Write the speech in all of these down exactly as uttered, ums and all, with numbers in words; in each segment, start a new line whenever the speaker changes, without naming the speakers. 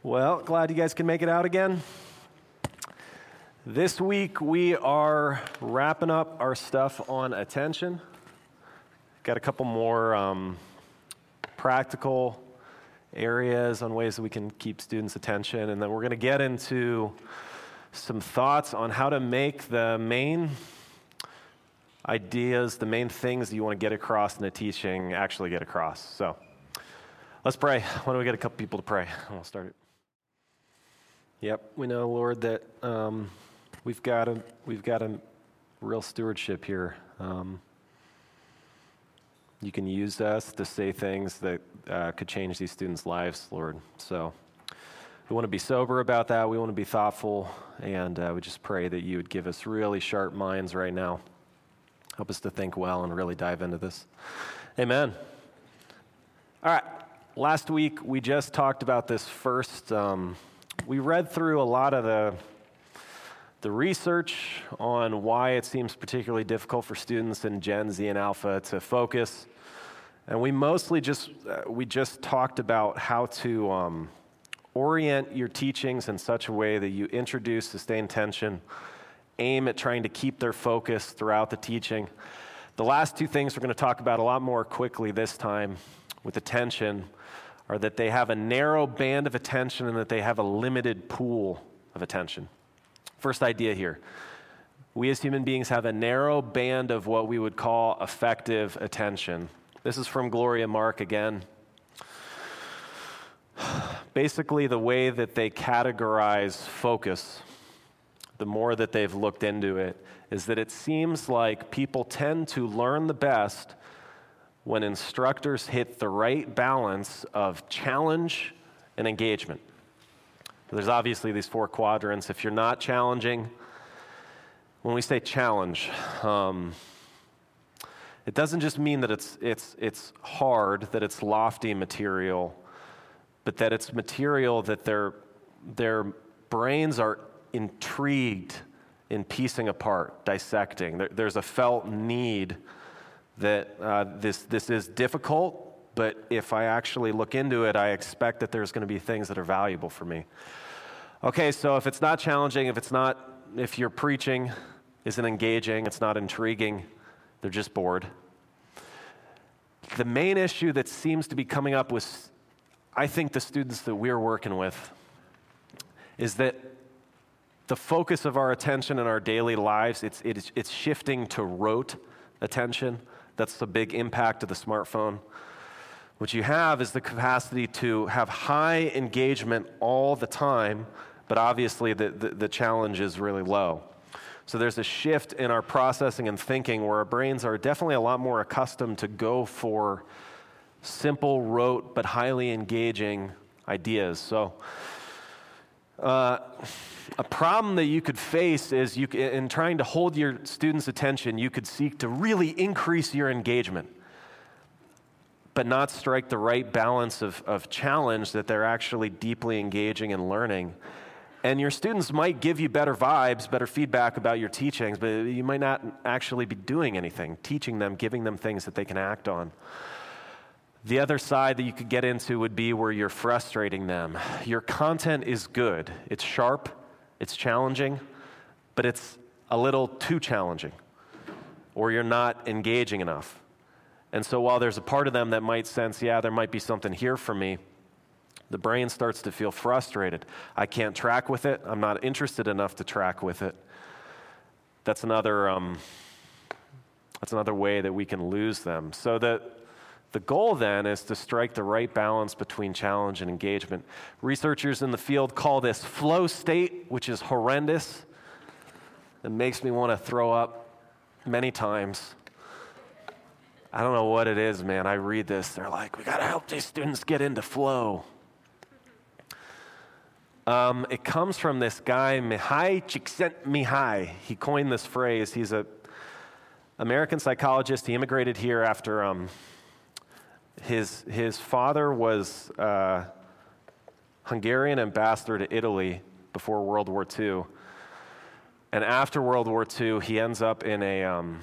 Well, glad you guys can make it out again. This week we are wrapping up our stuff on attention. Got a couple more um, practical areas on ways that we can keep students' attention, and then we're going to get into some thoughts on how to make the main ideas, the main things that you want to get across in the teaching actually get across. So let's pray. Why don't we get a couple people to pray, and we'll start it. Yep, we know, Lord, that um, we've got a we've got a real stewardship here. Um, you can use us to say things that uh, could change these students' lives, Lord. So we want to be sober about that. We want to be thoughtful, and uh, we just pray that you would give us really sharp minds right now. Help us to think well and really dive into this. Amen. All right. Last week we just talked about this first. Um, We read through a lot of the, the research on why it seems particularly difficult for students in Gen Z and Alpha to focus, and we mostly just uh, we just talked about how to um, orient your teachings in such a way that you introduce sustained tension, aim at trying to keep their focus throughout the teaching. The last two things we're going to talk about a lot more quickly this time with attention are that they have a narrow band of attention and that they have a limited pool of attention. First idea here. We as human beings have a narrow band of what we would call effective attention. This is from Gloria Mark again. Basically, the way that they categorize focus, the more that they've looked into it, is that it seems like people tend to learn the best when instructors hit the right balance of challenge and engagement. There's obviously these four quadrants. If you're not challenging, when we say challenge, um, it doesn't just mean that it's it's it's hard, that it's lofty material, but that it's material that their their brains are intrigued in piecing apart, dissecting. There, there's a felt need that uh, this this is difficult, but if I actually look into it, I expect that there's going to be things that are valuable for me. Okay, so if it's not challenging, if it's not, if your preaching isn't engaging, it's not intriguing, they're just bored. The main issue that seems to be coming up with, I think, the students that we're working with, is that the focus of our attention in our daily lives, it's it's, it's shifting to rote attention. That's the big impact of the smartphone. What you have is the capacity to have high engagement all the time, but obviously the, the, the challenge is really low. So there's a shift in our processing and thinking where our brains are definitely a lot more accustomed to go for simple, rote, but highly engaging ideas. So uh, a problem that you could face is you, in trying to hold your students' attention, you could seek to really increase your engagement, but not strike the right balance of, of challenge that they're actually deeply engaging and learning. And your students might give you better vibes, better feedback about your teachings, but you might not actually be doing anything, teaching them, giving them things that they can act on. The other side that you could get into would be where you're frustrating them. Your content is good. It's sharp. It's challenging, but it's a little too challenging, or you're not engaging enough. And so while there's a part of them that might sense, yeah, there might be something here for me, the brain starts to feel frustrated. I can't track with it. I'm not interested enough to track with it. That's another, um, that's another way that we can lose them. So that the goal then is to strike the right balance between challenge and engagement. Researchers in the field call this flow state, which is horrendous. It makes me want to throw up many times. I don't know what it is, man. I read this. They're like, we got to help these students get into flow. Um, it comes from this guy, Mihai Csikszentmihalyi. He coined this phrase. He's an American psychologist. He immigrated here after... Um, His his father was uh, Hungarian ambassador to Italy before World War Two. And after World War Two, he ends up in a um,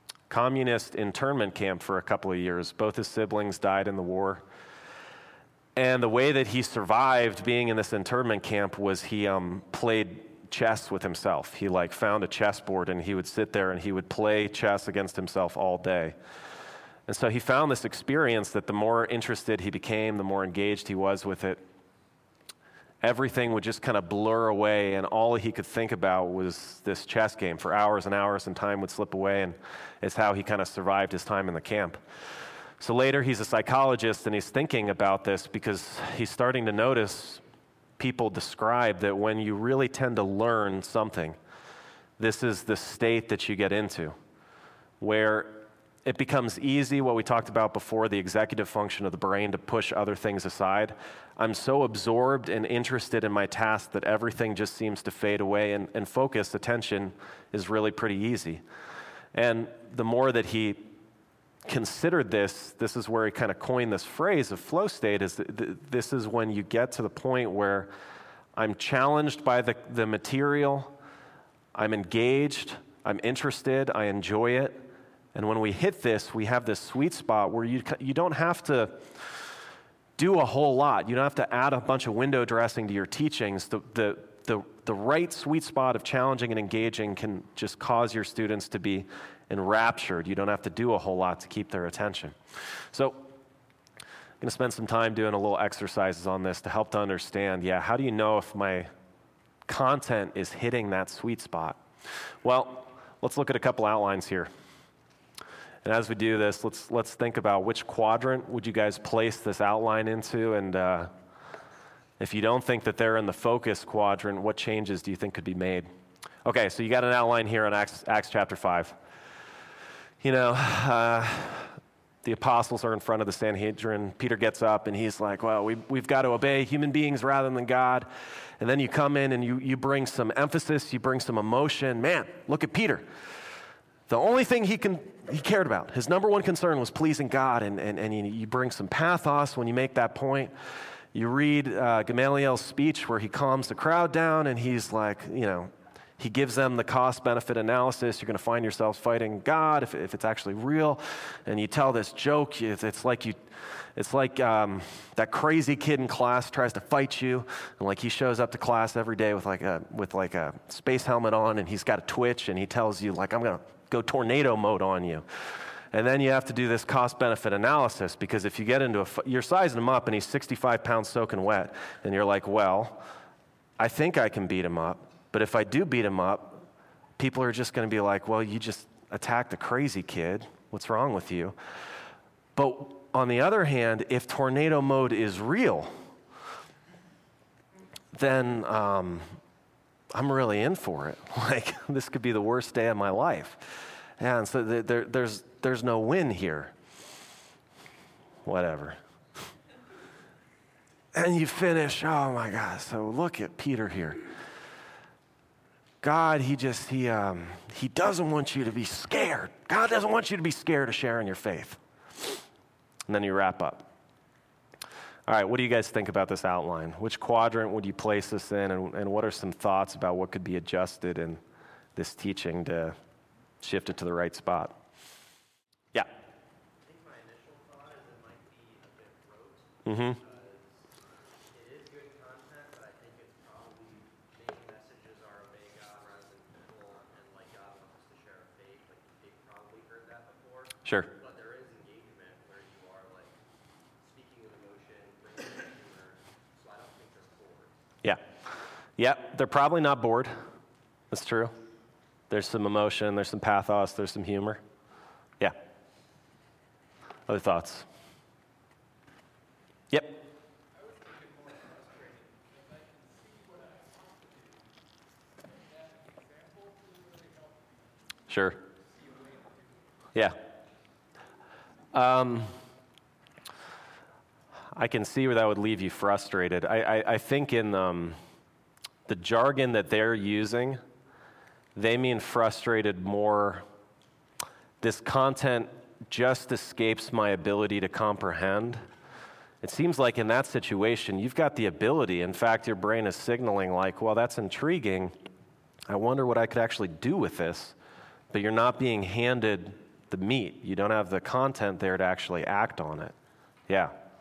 communist internment camp for a couple of years. Both his siblings died in the war. And the way that he survived being in this internment camp was he um, played chess with himself. He like found a chessboard and he would sit there and he would play chess against himself all day. And so he found this experience that the more interested he became, the more engaged he was with it, everything would just kind of blur away, and all he could think about was this chess game for hours and hours, and time would slip away, and it's how he kind of survived his time in the camp. So later he's a psychologist and he's thinking about this because he's starting to notice people describe that when you really tend to learn something, this is the state that you get into, where it becomes easy, what we talked about before, the executive function of the brain, to push other things aside. I'm so absorbed and interested in my task that everything just seems to fade away, and, and focus, attention, is really pretty easy. And the more that he considered this, this is where he kind of coined this phrase of flow state, is that th- this is when you get to the point where I'm challenged by the, the material, I'm engaged, I'm interested, I enjoy it. And when we hit this, we have this sweet spot where you you don't have to do a whole lot. You don't have to add a bunch of window dressing to your teachings. The, the, the, the right sweet spot of challenging and engaging can just cause your students to be enraptured. You don't have to do a whole lot to keep their attention. So I'm going to spend some time doing a little exercises on this to help to understand, yeah, how do you know if my content is hitting that sweet spot? Well, let's look at a couple outlines here. And as we do this, let's let's think about which quadrant would you guys place this outline into, and uh, if you don't think that they're in the focus quadrant, what changes do you think could be made? Okay, so you got an outline here on Acts, Acts chapter five. You know, uh, the apostles are in front of the Sanhedrin. Peter gets up and he's like, well, we, we've got to obey human beings rather than God. And then you come in and you, you bring some emphasis, you bring some emotion. Man, look at Peter. The only thing he can he cared about, his number one concern was pleasing God, and, and, and you, you bring some pathos when you make that point. You read uh, Gamaliel's speech where he calms the crowd down, and he's like, you know, he gives them the cost-benefit analysis. You're going to find yourselves fighting God if, if it's actually real. And you tell this joke. It's, it's like you, it's like um, that crazy kid in class tries to fight you, and like he shows up to class every day with like a with like a space helmet on, and he's got a twitch, and he tells you like, I'm going to go tornado mode on you. And then you have to do this cost-benefit analysis, because if you get into a, you're sizing him up and he's sixty-five pounds soaking wet, and you're like, well, I think I can beat him up, but if I do beat him up, people are just going to be like, well, you just attacked a crazy kid. What's wrong with you? But on the other hand, if tornado mode is real, then um, I'm really in for it. Like, this could be the worst day of my life. And so there, there's there's no win here. Whatever. And you finish, oh my God, so look at Peter here. God, he just, he um, he doesn't want you to be scared. God doesn't want you to be scared of sharing your faith. And then you wrap up. All right, what do you guys think about this outline? Which quadrant would you place this in, and, and what are some thoughts about what could be adjusted in this teaching to shift it to the right spot? Yeah.
I think my initial thought is it might be a bit rote.
Mm-hmm.
Because it is good content, but I think it's probably main messages are obey God rather than people, and like God wants us to share a faith. Like they've probably heard that before.
Sure.
But there is engagement where you are like speaking with emotion, bringing humor. So I don't think they're bored.
Yeah. Yeah, they're probably not bored. That's true. There's some emotion, there's some pathos, there's some humor. Yeah. Other thoughts? Yep.
I was thinking more frustrating because I can see what I want to do. And that example really helped me
Sure.
see a way to do it.
Yeah. Um, I can see where that would leave you frustrated. I, I, I think in um, the jargon that they're using, they mean frustrated more. This content just escapes my ability to comprehend. It seems like in that situation, you've got the ability. In fact, your brain is signaling like, well, that's intriguing. I wonder what I could actually do with this. But you're not being handed the meat. You don't have the content there to actually act on it. Yeah.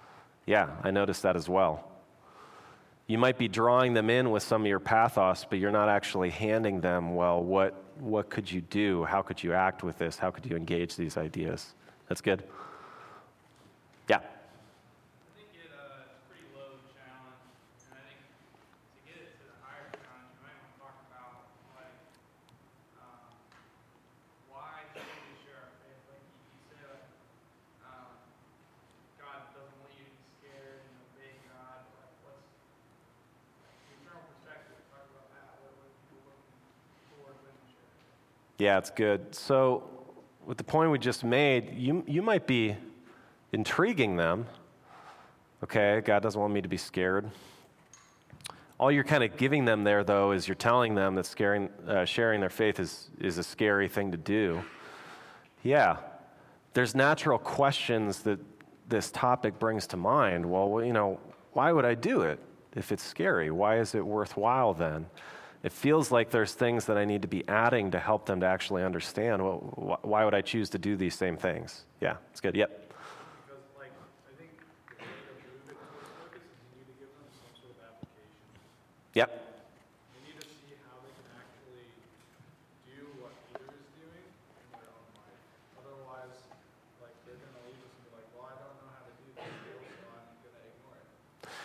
Yeah, I noticed that as well. You might be drawing them in with some of your pathos, but you're not actually handing them, well, what, what could you do? How could you act with this? How could you engage these ideas? That's good. Yeah.
I think it, uh, it's a pretty low challenge, and I think to get it to the higher challenge, you might want to talk about, like, um, why should we share our faith? Like, you, you say, like, um, God doesn't want you to be scared and obey God. Like, what's the eternal perspective? Talk about that. What are people looking for when you share faith?
Yeah, it's good. So with the point we just made, you, you might be intriguing them. Okay, God doesn't want me to be scared. All you're kind of giving them there, though, is you're telling them that scaring, uh, sharing their faith is, is a scary thing to do. Yeah, there's natural questions that this topic brings to mind. Well, you know, why would I do it if it's scary? Why is it worthwhile then? It feels like there's things that I need to be adding to help them to actually understand, well, wh- why would I choose to do these same things? Yeah, it's good. Yep.
Because, like, I think the way to move it towards focus is you need to give them some sort of application.
Yep.
They need to see how they can actually do what Peter is doing in their own life. Otherwise, like, they're going to leave us and be like, well, I don't know how to do this deal, so I'm going to ignore it.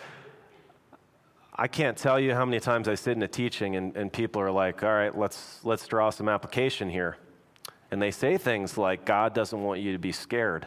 I can't tell you how many times I sit in a teaching and, and people are like, all right, let's, let's draw some application here. And they say things like, God doesn't want you to be scared.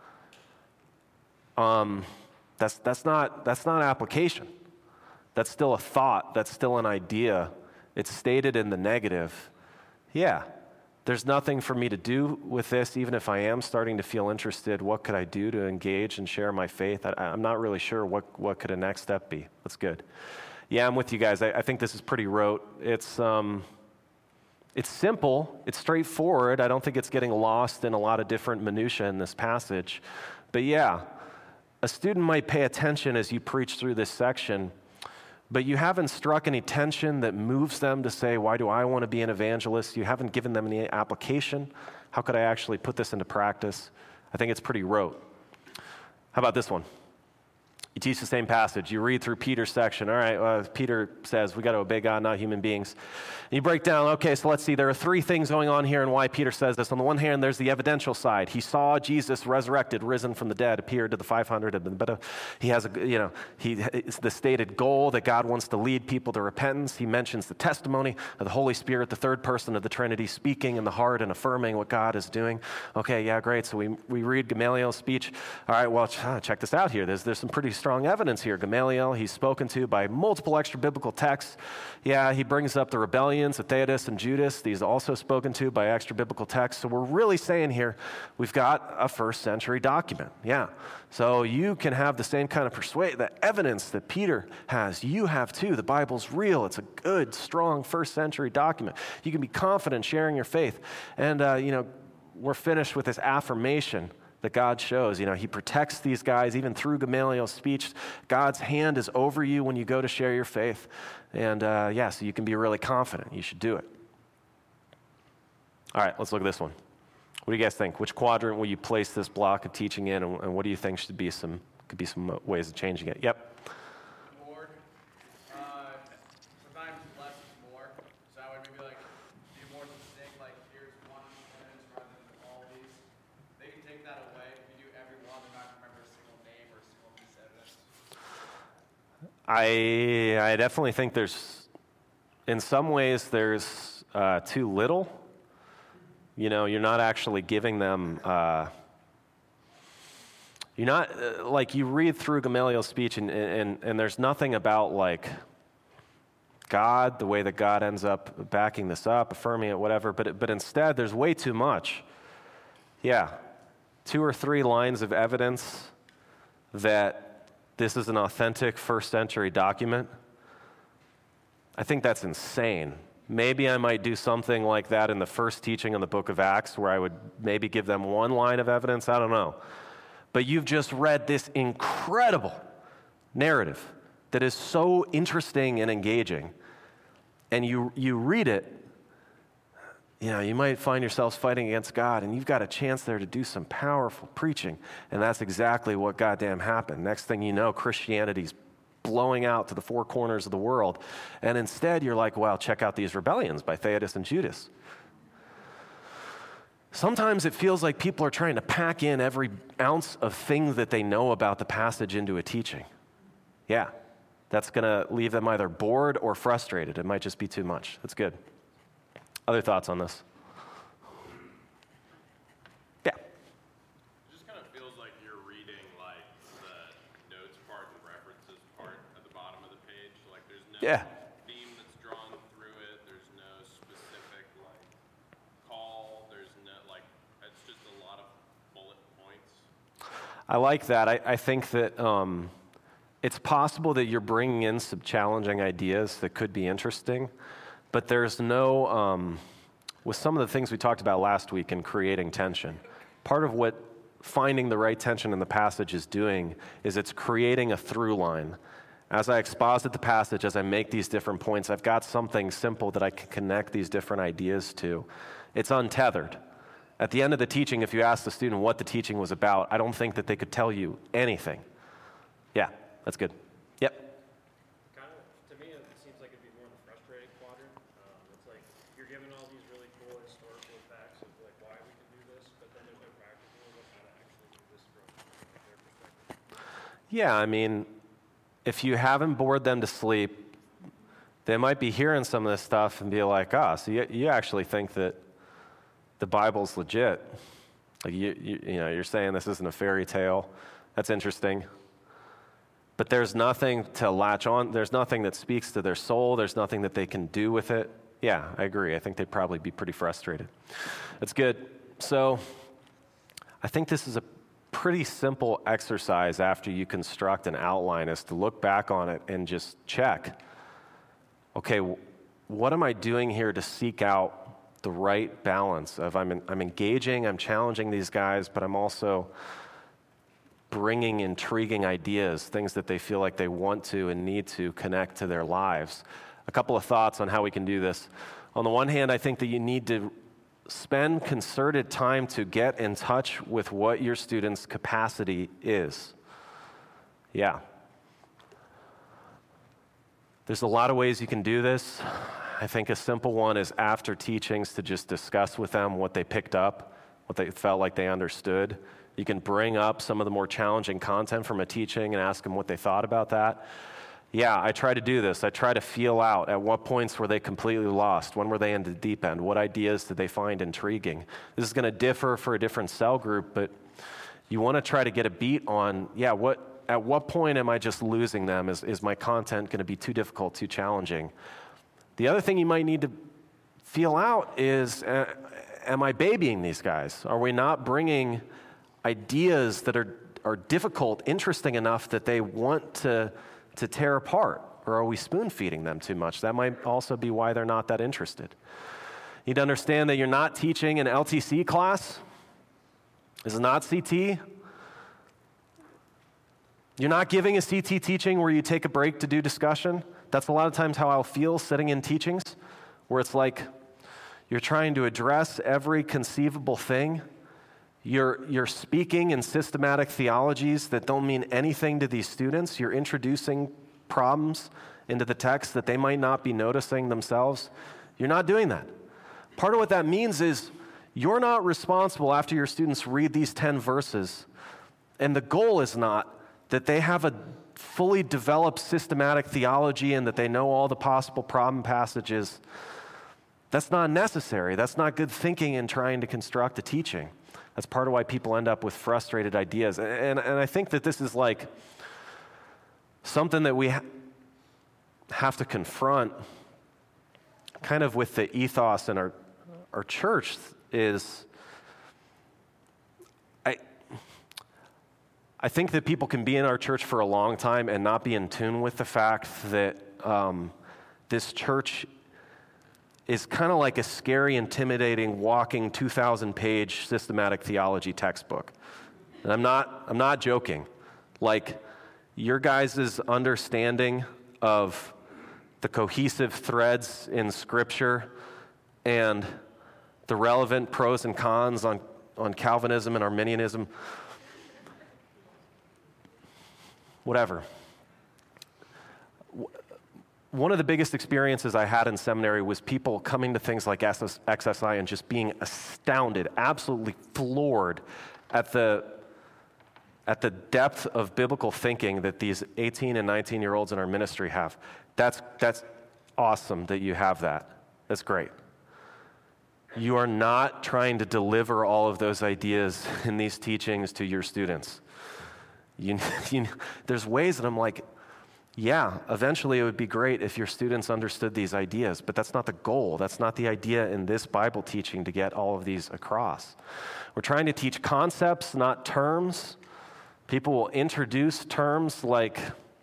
Um, that's, that's, not, that's not application. That's still a thought. That's still an idea. It's stated in the negative. Yeah, there's nothing for me to do with this, even if I am starting to feel interested. What could I do to engage and share my faith? I, I'm not really sure what, what could a next step be. That's good. Yeah, I'm with you guys. I, I think this is pretty rote. It's, um, it's simple. It's straightforward. I don't think it's getting lost in a lot of different minutiae in this passage. But yeah, a student might pay attention as you preach through this section, but you haven't struck any tension that moves them to say, why do I want to be an evangelist? You haven't given them any application. How could I actually put this into practice? I think it's pretty rote. How about this one? You teach the same passage. You read through Peter's section. All right, uh, Peter says we got to obey God, not human beings. And you break down, okay, so let's see. There are three things going on here and why Peter says this. On the one hand, there's the evidential side. He saw Jesus resurrected, risen from the dead, appeared to the five hundred. But he has, a, you know, he, it's the stated goal that God wants to lead people to repentance. He mentions the testimony of the Holy Spirit, the third person of the Trinity, speaking in the heart and affirming what God is doing. Okay, yeah, great. So we, we read Gamaliel's speech. All right, well, check this out here. There's, there's some pretty strong evidence here. Gamaliel, he's spoken to by multiple extra biblical texts. Yeah, he brings up the rebellions of Theudas and Judas. These also spoken to by extra biblical texts. So we're really saying here, we've got a first century document. Yeah. So you can have the same kind of persuade, the evidence that Peter has. You have too. The Bible's real. It's a good, strong first century document. You can be confident sharing your faith. And, uh, you know, we're finished with this affirmation that God shows. You know, he protects these guys even through Gamaliel's speech. God's hand is over you when you go to share your faith. And uh, yeah, so you can be really confident. You should do it. All right, let's look at this one. What do you guys think? Which quadrant will you place this block of teaching in, and, and what do you think should be some, could be some ways of changing it? Yep.
More. Uh, sometimes less is more. So I would maybe like be more succinct, like here's one evidence rather than all these. They can take that away. If you do every one, they're not going to remember a single name or a single piece of evidence.
I, I definitely think there's, in some ways, there's uh, too little. You know, you're not actually giving them, uh, you're not, uh, like you read through Gamaliel's speech and, and, and there's nothing about like God, the way that God ends up backing this up, affirming it, whatever, but, but instead there's way too much. Yeah, two or three lines of evidence that this is an authentic first century document. I think that's insane. Maybe I might do something like that in the first teaching on the book of Acts where I would maybe give them one line of evidence. I don't know. But you've just read this incredible narrative that is so interesting and engaging. And you, you read it, you know, you might find yourselves fighting against God, and you've got a chance there to do some powerful preaching. And that's exactly what goddamn happened. Next thing you know, Christianity's blowing out to the four corners of the world. And instead, you're like, well, check out these rebellions by Theudas and Judas. Sometimes it feels like people are trying to pack in every ounce of thing that they know about the passage into a teaching. Yeah, that's going to leave them either bored or frustrated. It might just be too much. That's good. Other thoughts on this? Yeah.
It just kind of feels like you're reading like the notes part and references part at the bottom of the page. Like there's no
Yeah.
theme that's drawn through it. There's no specific like call. There's no like it's just a lot of bullet points.
I like that. I, I think that um, it's possible that you're bringing in some challenging ideas that could be interesting, but there's no, um, with some of the things we talked about last week in creating tension, part of what finding the right tension in the passage is doing is it's creating a through line. As I exposit the passage, as I make these different points, I've got something simple that I can connect these different ideas to. It's untethered. At the end of the teaching, if you ask the student what the teaching was about, I don't think that they could tell you anything. Yeah, that's good. Yep.
Kind of, to me, it seems like it'd be more in the frustrating quadrant. Um, it's like you're given all these really cool historical facts of like why we can do this, but then there's no practical of how to actually do this from their perspective.
Yeah, I mean, if you haven't bored them to sleep, they might be hearing some of this stuff and be like, ah, so you, you actually think that the Bible's legit. Like you, you, you know, you're saying this isn't a fairy tale. That's interesting. But there's nothing to latch on. There's nothing that speaks to their soul. There's nothing that they can do with it. Yeah, I agree. I think they'd probably be pretty frustrated. That's good. So I think this is a pretty simple exercise after you construct an outline is to look back on it and just check, okay, what am I doing here to seek out the right balance of I'm, in, I'm engaging, I'm challenging these guys, but I'm also bringing intriguing ideas, things that they feel like they want to and need to connect to their lives. A couple of thoughts on how we can do this. On the one hand, I think that you need to spend concerted time to get in touch with what your students' capacity is. Yeah. There's a lot of ways you can do this. I think a simple one is after teachings to just discuss with them what they picked up, what they felt like they understood. You can bring up some of the more challenging content from a teaching and ask them what they thought about that. Yeah, I try to do this. I try to feel out at what points were they completely lost? When were they in the deep end? What ideas did they find intriguing? This is going to differ for a different cell group, but you want to try to get a beat on, yeah, what at what point am I just losing them? Is, is my content going to be too difficult, too challenging? The other thing you might need to feel out is, uh, am I babying these guys? Are we not bringing ideas that are, are difficult, interesting enough that they want to, to tear apart? Or are we spoon-feeding them too much? That might also be why they're not that interested. You need to understand that you're not teaching an L T C class. This is not C T. You're not giving a C T teaching where you take a break to do discussion. That's a lot of times how I'll feel sitting in teachings, where it's like you're trying to address every conceivable thing. You're, you're speaking in systematic theologies that don't mean anything to these students. You're introducing problems into the text that they might not be noticing themselves. You're not doing that. Part of what that means is you're not responsible after your students read these ten verses, and the goal is not that they have a fully developed systematic theology and that they know all the possible problem passages. That's not necessary. That's not good thinking in trying to construct a teaching. That's part of why people end up with frustrated ideas. And, and I think that this is like something that we ha- have to confront kind of with the ethos in our, our church is I, I think that people can be in our church for a long time and not be in tune with the fact that um, this church is kind of like a scary, intimidating, walking two thousand page systematic theology textbook. And I'm not, I'm not joking. Like, your guys' understanding of the cohesive threads in Scripture and the relevant pros and cons on, on Calvinism and Arminianism, whatever. One of the biggest experiences I had in seminary was people coming to things like X S I and just being astounded, absolutely floored at the at the depth of biblical thinking that these eighteen and nineteen-year-olds in our ministry have. That's, that's awesome that you have that. That's great. You are not trying to deliver all of those ideas in these teachings to your students. You, you, there's ways that I'm like, yeah, eventually it would be great if your students understood these ideas, but that's not the goal. That's not the idea in this Bible teaching to get all of these across. We're trying to teach concepts, not terms. People will introduce terms like,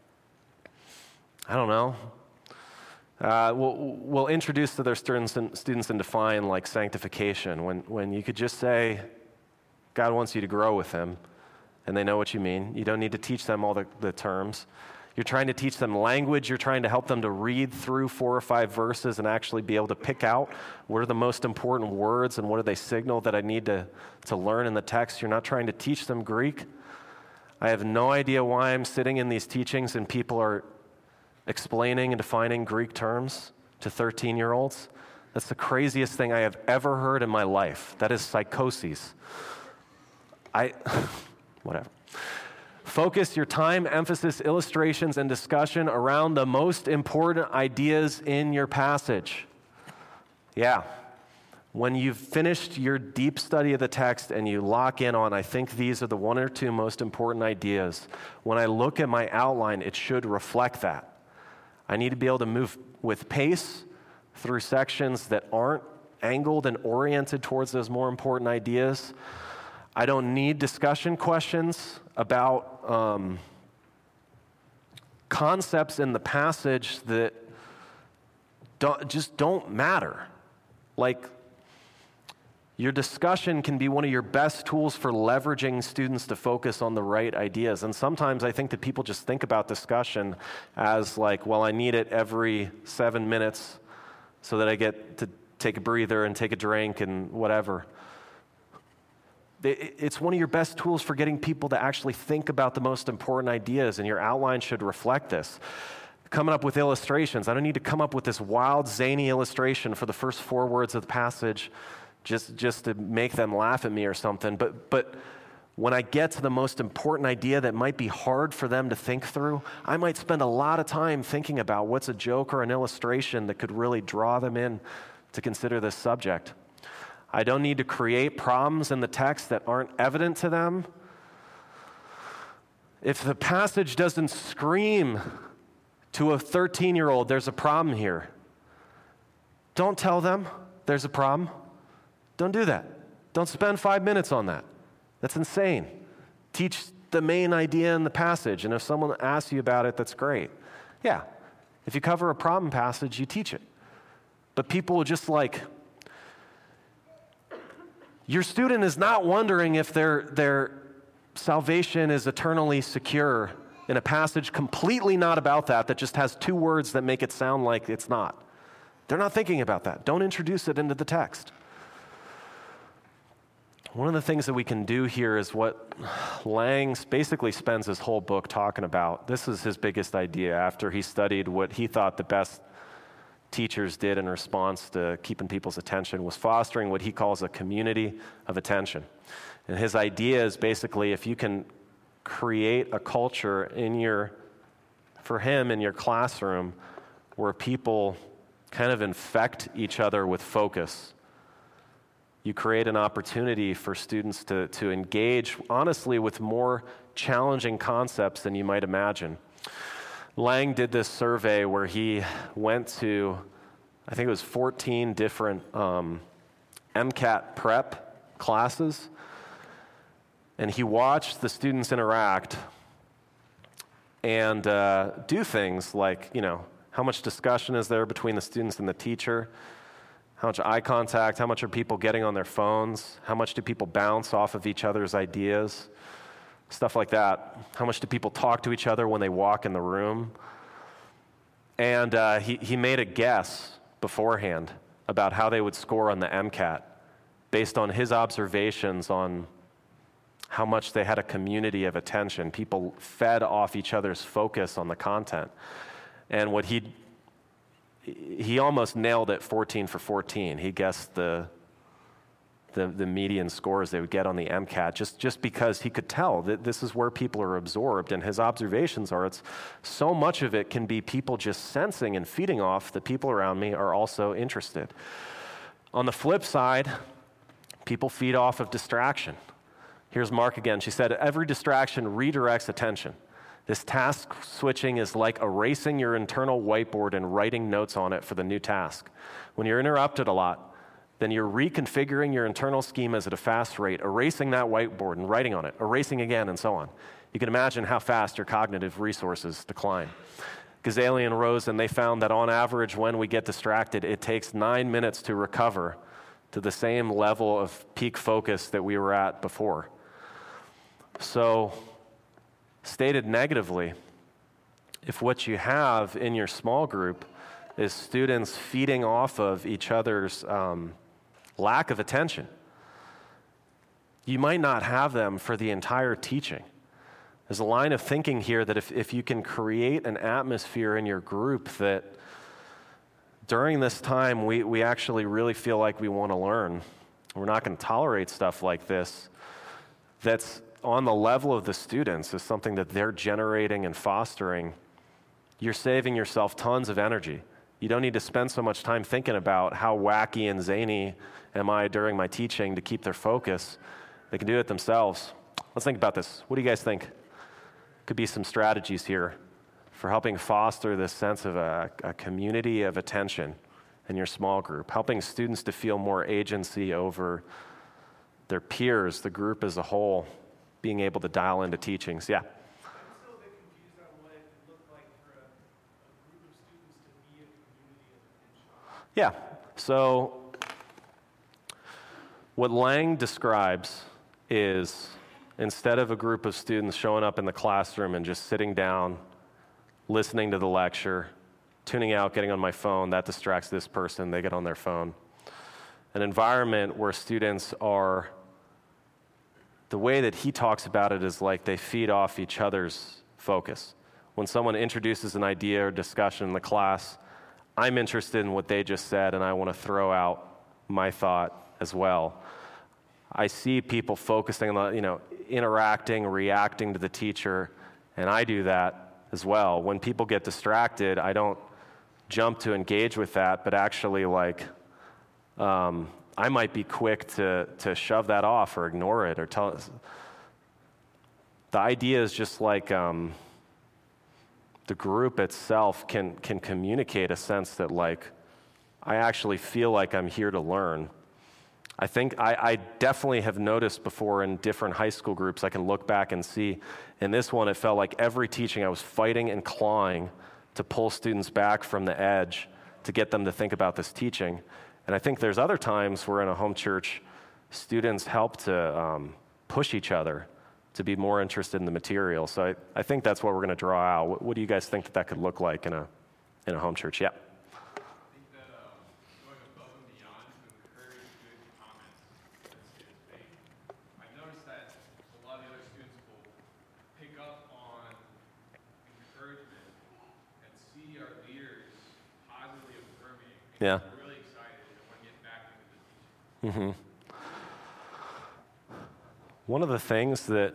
I don't know, uh, we'll, we'll introduce to their students and, students and define like sanctification when, when you could just say, God wants you to grow with him, and they know what you mean. You don't need to teach them all the, the terms. You're trying to teach them language. You're trying to help them to read through four or five verses and actually be able to pick out what are the most important words and what do they signal that I need to, to learn in the text. You're not trying to teach them Greek. I have no idea why I'm sitting in these teachings and people are explaining and defining Greek terms to thirteen-year-olds. That's the craziest thing I have ever heard in my life. That is psychosis. I, whatever. Focus your time, emphasis, illustrations, and discussion around the most important ideas in your passage. Yeah. When you've finished your deep study of the text and you lock in on, I think these are the one or two most important ideas, when I look at my outline, it should reflect that. I need to be able to move with pace through sections that aren't angled and oriented towards those more important ideas. I don't need discussion questions about um, concepts in the passage that don't, just don't matter. Like, your discussion can be one of your best tools for leveraging students to focus on the right ideas. And sometimes I think that people just think about discussion as like, well, I need it every seven minutes so that I get to take a breather and take a drink and whatever. It's one of your best tools for getting people to actually think about the most important ideas, and your outline should reflect this. Coming up with illustrations. I don't need to come up with this wild, zany illustration for the first four words of the passage just, just to make them laugh at me or something. But, but when I get to the most important idea that might be hard for them to think through, I might spend a lot of time thinking about what's a joke or an illustration that could really draw them in to consider this subject. I don't need to create problems in the text that aren't evident to them. If the passage doesn't scream to a thirteen-year-old, there's a problem here, don't tell them there's a problem. Don't do that. Don't spend five minutes on that. That's insane. Teach the main idea in the passage, and if someone asks you about it, that's great. Yeah, if you cover a problem passage, you teach it. But people will just like, your student is not wondering if their, their salvation is eternally secure in a passage completely not about that, that just has two words that make it sound like it's not. They're not thinking about that. Don't introduce it into the text. One of the things that we can do here is what Lang basically spends his whole book talking about. This is his biggest idea after he studied what he thought the best teachers did in response to keeping people's attention, was fostering what he calls a community of attention. And his idea is basically if you can create a culture in your, for him, in your classroom where people kind of infect each other with focus, you create an opportunity for students to, to engage, honestly, with more challenging concepts than you might imagine. Lang did this survey where he went to, I think it was fourteen different um, MCAT prep classes, and he watched the students interact and uh, do things like, you know, how much discussion is there between the students and the teacher? How much eye contact? How much are people getting on their phones? How much do people bounce off of each other's ideas? Stuff like that. How much do people talk to each other when they walk in the room? And uh, he, he made a guess beforehand about how they would score on the MCAT. based on his observations on how much they had a community of attention. People fed off each other's focus on the content. And what he he almost nailed it fourteen for fourteen. He guessed the the, the median scores they would get on the MCAT just, just because he could tell that this is where people are absorbed. And his observations are it's so much of it can be people just sensing and feeding off that people around me are also interested. On the flip side, people feed off of distraction. Here's Mark again. She said, every distraction redirects attention. This task switching is like erasing your internal whiteboard and writing notes on it for the new task. When you're interrupted a lot, then you're reconfiguring your internal schemas at a fast rate, erasing that whiteboard and writing on it, erasing again, and so on. You can imagine how fast your cognitive resources decline. Gazzaley and Rosen, they found that on average, when we get distracted, it takes nine minutes to recover to the same level of peak focus that we were at before. So, stated negatively, if what you have in your small group is students feeding off of each other's um, lack of attention, you might not have them for the entire teaching. There's a line of thinking here that if, if you can create an atmosphere in your group that during this time we, we actually really feel like we want to learn, we're not going to tolerate stuff like this, that's on the level of the students, is something that they're generating and fostering, you're saving yourself tons of energy. You don't need to spend so much time thinking about how wacky and zany am I during my teaching to keep their focus. They can do it themselves. Let's think about this. What do you guys think? Could be some strategies here for helping foster this sense of a, a community of attention in your small group, helping students to feel more agency over their peers, the group as a whole, being able to dial into teachings. Yeah?
I'm still a bit confused on what it would look like for a, a group of students to be a community of attention.
Yeah. So what Lang describes is instead of a group of students showing up in the classroom and just sitting down, listening to the lecture, tuning out, getting on my phone, that distracts this person, they get on their phone. An environment where students are, the way that he talks about it is like they feed off each other's focus. When someone introduces an idea or discussion in the class, I'm interested in what they just said and I want to throw out my thought as well. I see people focusing on the, you know, interacting, reacting to the teacher, and I do that as well. When people get distracted, I don't jump to engage with that, but actually like, um, I might be quick to, to shove that off or ignore it or tell it. The idea is just like um, the group itself can, can communicate a sense that like, I actually feel like I'm here to learn. I think I, I definitely have noticed before in different high school groups, I can look back and see, in this one, it felt like every teaching I was fighting and clawing to pull students back from the edge to get them to think about this teaching. And I think there's other times where in a home church, students help to um, push each other to be more interested in the material. So I, I think that's what we're going to draw out. What, what do you guys think that that could look like in a in a home church? Yeah. Yeah.
I'm really excited. I want to get back into the teaching.
Mm-hmm. One of the things that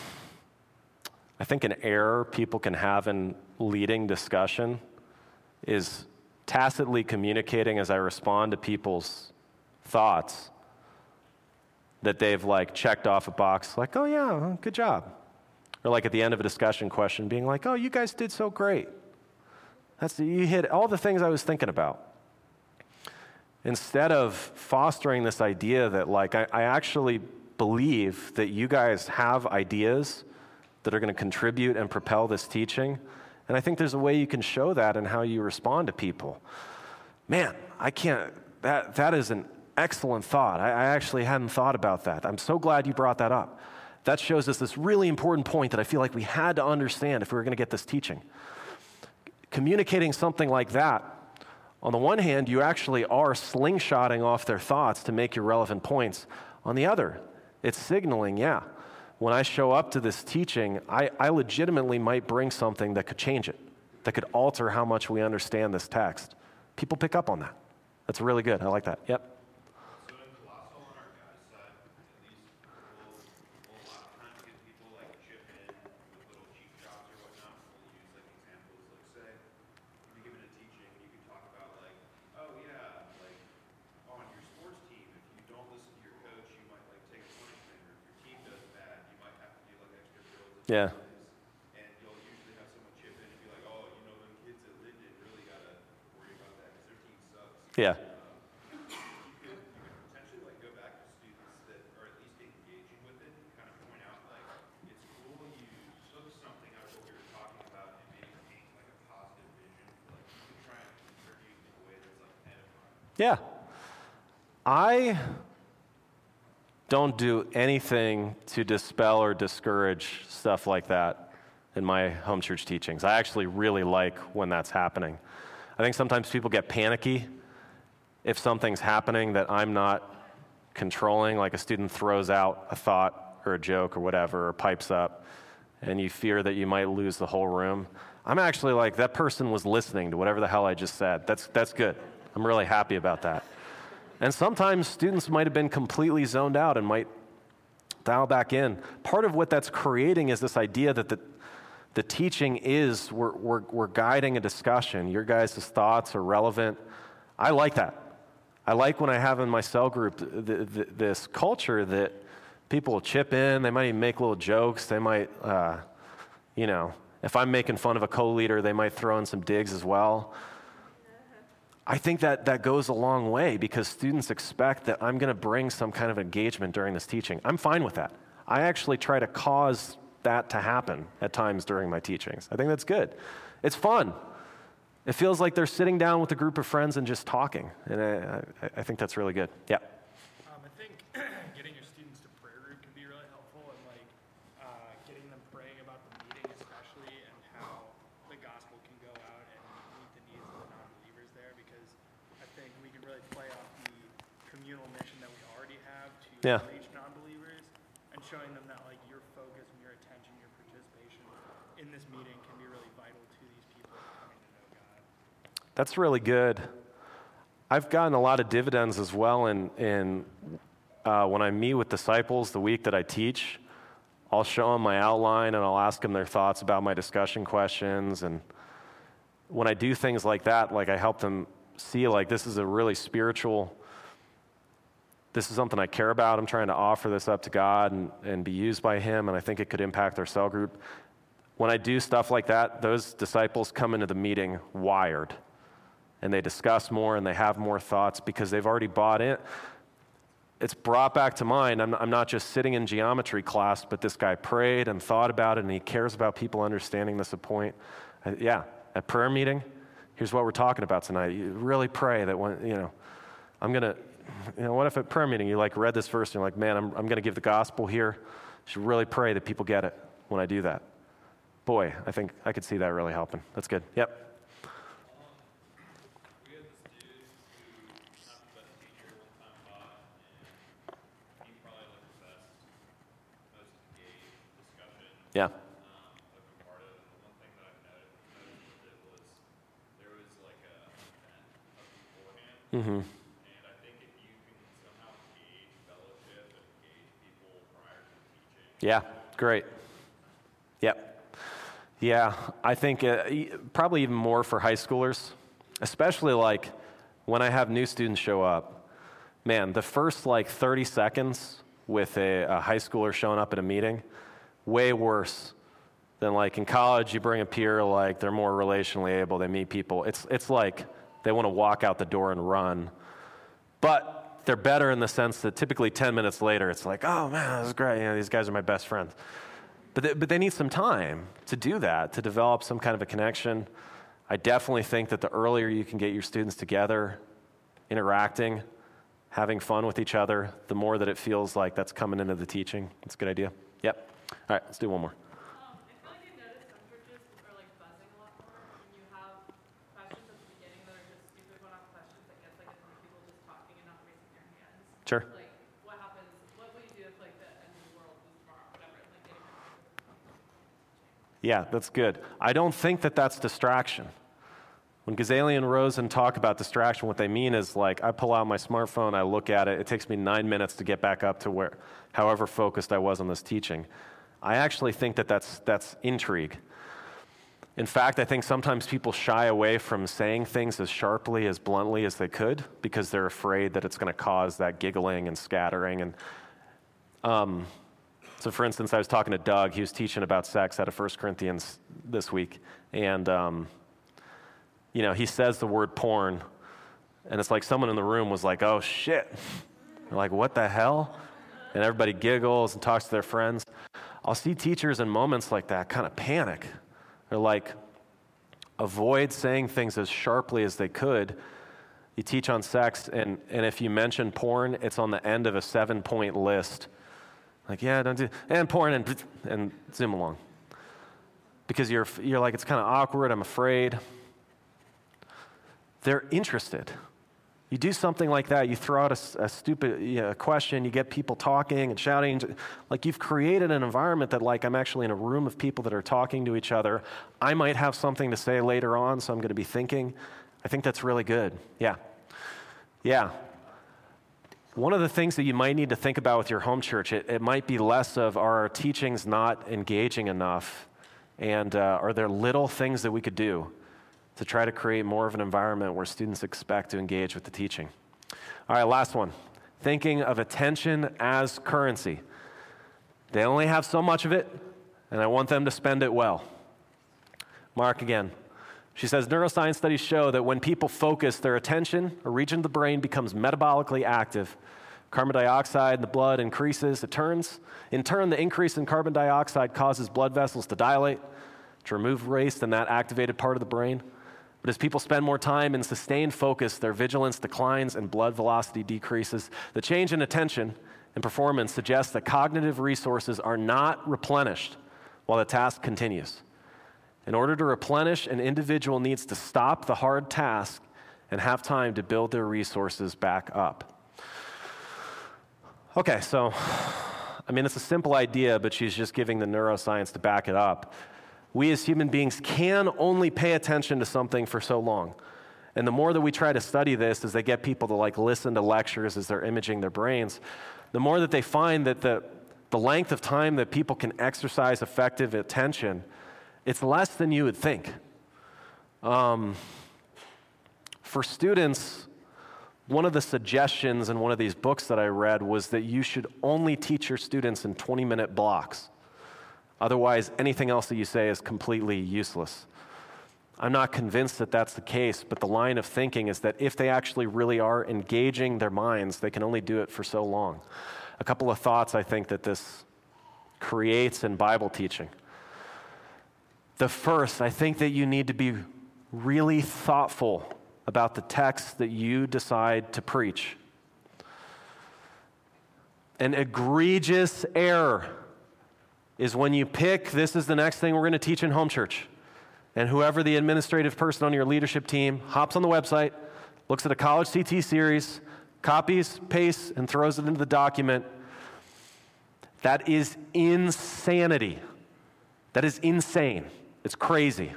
I think an error people can have in leading discussion is tacitly communicating as I respond to people's thoughts that they've like checked off a box, like, oh yeah, good job. Or like at the end of a discussion question being like, oh, you guys did so great. That's you hit all the things I was thinking about. Instead of fostering this idea that like I, I actually believe that you guys have ideas that are going to contribute and propel this teaching, and I think there's a way you can show that in how you respond to people. Man, I can't, that that is an excellent thought. I, I actually hadn't thought about that. I'm so glad you brought that up. That shows us this really important point that I feel like we had to understand if we were going to get this teaching. Communicating something like that On the one hand, you actually are slingshotting off their thoughts to make your relevant points. On the other, it's signaling, yeah, when I show up to this teaching, I, I legitimately might bring something that could change it, that could alter how much we understand this text. People pick up on that. That's really good. I like that. Yep.
So in Colossal on our guys' side, at least we'll, we'll a lot of times get people like chip in with little cheap jobs or whatnot. We'll use like examples, like say, if you're given a teaching, you can talk about like, oh yeah, like on your sports team, if you don't listen to your coach, you might like take a punishment, or if your team does bad, you might have to do like extra drills.
Yeah.
And you'll usually have someone chip in and be like, oh, you know, them kids at Linden really gotta worry about that because their team sucks.
Yeah.
You could, you could potentially like go back to students that are at least engaging with it and kind of point out like, it's cool you took something out of what we were talking about and maybe paint like a positive vision. Like you can try and contribute in a way that's like edifying.
Yeah. I don't do anything to dispel or discourage stuff like that in my home church teachings. I actually really like when that's happening. I think sometimes people get panicky if something's happening that I'm not controlling, like a student throws out a thought or a joke or whatever, or pipes up, and you fear that you might lose the whole room. I'm actually like, that person was listening to whatever the hell I just said. That's, that's good. I'm really happy about that. And sometimes students might have been completely zoned out and might dial back in. Part of what that's creating is this idea that the, the teaching is, we're, we're, we're guiding a discussion. Your guys' thoughts are relevant. I like that. I like when I have in my cell group th- th- this culture that people will chip in. They might even make little jokes. They might, uh, you know, if I'm making fun of a co-leader, they might throw in some digs as well. I think that that goes a long way because students expect that I'm going to bring some kind of engagement during this teaching. I'm fine with that. I actually try to cause that to happen at times during my teachings. I think that's good. It's fun. It feels like they're sitting down with a group of friends and just talking, and I, I, I think that's really good. Yeah.
Um, I think getting your students to prayer group can be really helpful, and like uh, getting them praying about the meeting, especially, and how the gospel can go out and meet the needs of the non-believers there. Because I think we can really play off the communal mission that we already have to
Yeah.
reach non-believers, and showing them that like your focus and your attention, your participation in this meeting can be really vital to these people coming to know God.
That's really good. I've gotten a lot of dividends as well in, in uh, when I meet with disciples the week that I teach. I'll show them my outline and I'll ask them their thoughts about my discussion questions. And when I do things like that, like I help them see like this is a really spiritual, this is something I care about. I'm trying to offer this up to God and, and be used by Him, and I think it could impact our cell group. When I do stuff like that, those disciples come into the meeting wired. And they discuss more and they have more thoughts because they've already bought in. It's brought back to mind. I'm, I'm not just sitting in geometry class, but this guy prayed and thought about it, and he cares about people understanding this point. Uh, yeah, at prayer meeting, here's what we're talking about tonight. You really pray that when, you know, I'm going to, you know, what if at prayer meeting you like read this verse and you're like, man, I'm, I'm going to give the gospel here. You should really pray that people get it when I do that. Boy, I think I could see that really helping. That's good. Yep. Yeah.
Um, I've been part of, and the one thing that I've noticed, noticed with it was there was like a event up beforehand,
Mm-hmm.
and I think if you can somehow gauge fellowship and gauge people prior to teaching.
Yeah, great. Yep. Yeah, I think uh, e- probably even more for high schoolers, especially like when I have new students show up. Man, the first like thirty seconds with a, a high schooler showing up at a meeting, way worse than like in college. You bring a peer, like they're more relationally able, they meet people. It's it's like they want to walk out the door and run. But they're better in the sense that typically ten minutes later, it's like, oh man, this is great. You know, these guys are my best friends. But they, but they need some time to do that, to develop some kind of a connection. I definitely think that the earlier you can get your students together, interacting, having fun with each other, the more that it feels like that's coming into the teaching. It's a good idea. Yep. All right, let's do one more.
Um, I feel like I've noticed some churches are like buzzing a lot more when you have questions at the beginning that are just stupid one-off
Sure.
Like, what happens, what would you do if, like, the end of the world was tomorrow, whatever, like, any
Yeah, that's good. I don't think that that's distraction. When Ghazali and Rosen talk about distraction, what they mean is like, I pull out my smartphone, I look at it, it takes me nine minutes to get back up to where, however focused I was on this teaching. I actually think that that's, that's intrigue. In fact, I think sometimes people shy away from saying things as sharply, as bluntly as they could because they're afraid that it's going to cause that giggling and scattering. And um, so, for instance, I was talking to Doug. He was teaching about sex out of First Corinthians this week. And, um, you know, he says the word porn, and it's like someone in the room was like, oh, shit. They're like, what the hell? And everybody giggles and talks to their friends. I'll see teachers in moments like that kind of panic. They're like, avoid saying things as sharply as they could. You teach on sex, and, and if you mention porn, it's on the end of a seven-point list. Like, yeah, don't do, and porn, and, and zoom along. Because you're, you're like, it's kind of awkward, I'm afraid. They're interested. You do something like that, you throw out a, a stupid you know, question, you get people talking and shouting. Like, you've created an environment that, like, I'm actually in a room of people that are talking to each other. I might have something to say later on, so I'm going to be thinking. I think that's really good. Yeah. Yeah. One of the things that you might need to think about with your home church, it, it might be less of, are our teachings not engaging enough? And uh, are there little things that we could do to try to create more of an environment where students expect to engage with the teaching? All right, last one. Thinking of attention as currency. They only have so much of it, and I want them to spend it well. Mark again. She says, neuroscience studies show that when people focus their attention, a region of the brain becomes metabolically active. Carbon dioxide in the blood increases. It turns. In turn, the increase in carbon dioxide causes blood vessels to dilate, to remove waste in that activated part of the brain. But as people spend more time in sustained focus, their vigilance declines and blood velocity decreases. The change in attention and performance suggests that cognitive resources are not replenished while the task continues. In order to replenish, an individual needs to stop the hard task and have time to build their resources back up. Okay, so, I mean, it's a simple idea, but she's just giving the neuroscience to back it up. We as human beings can only pay attention to something for so long. And the more that we try to study this, as they get people to like listen to lectures as they're imaging their brains, the more that they find that the, the length of time that people can exercise effective attention, it's less than you would think. Um, for students, one of the suggestions in one of these books that I read was that you should only teach your students in twenty-minute blocks. Otherwise, anything else that you say is completely useless. I'm not convinced that that's the case, but the line of thinking is that if they actually really are engaging their minds, they can only do it for so long. A couple of thoughts I think that this creates in Bible teaching. The first, I think that you need to be really thoughtful about the text that you decide to preach. An egregious error is when you pick, this is the next thing we're going to teach in home church. And whoever the administrative person on your leadership team hops on the website, looks at a college C T series, copies, pastes, and throws it into the document. That is insanity. That is insane. It's crazy.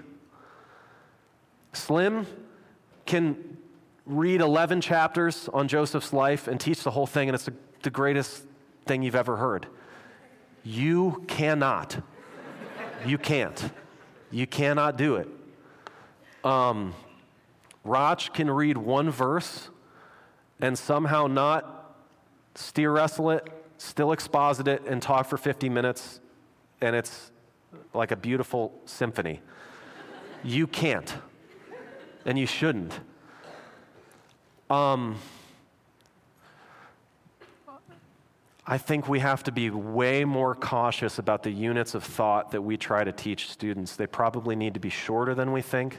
Slim can read eleven chapters on Joseph's life and teach the whole thing, and it's the greatest thing you've ever heard. You cannot. You can't. You cannot do it. Um, Rach can read one verse and somehow not steer wrestle it, still exposit it, and talk for fifty minutes, and it's like a beautiful symphony. You can't, and you shouldn't. Um, I think we have to be way more cautious about the units of thought that we try to teach students. They probably need to be shorter than we think.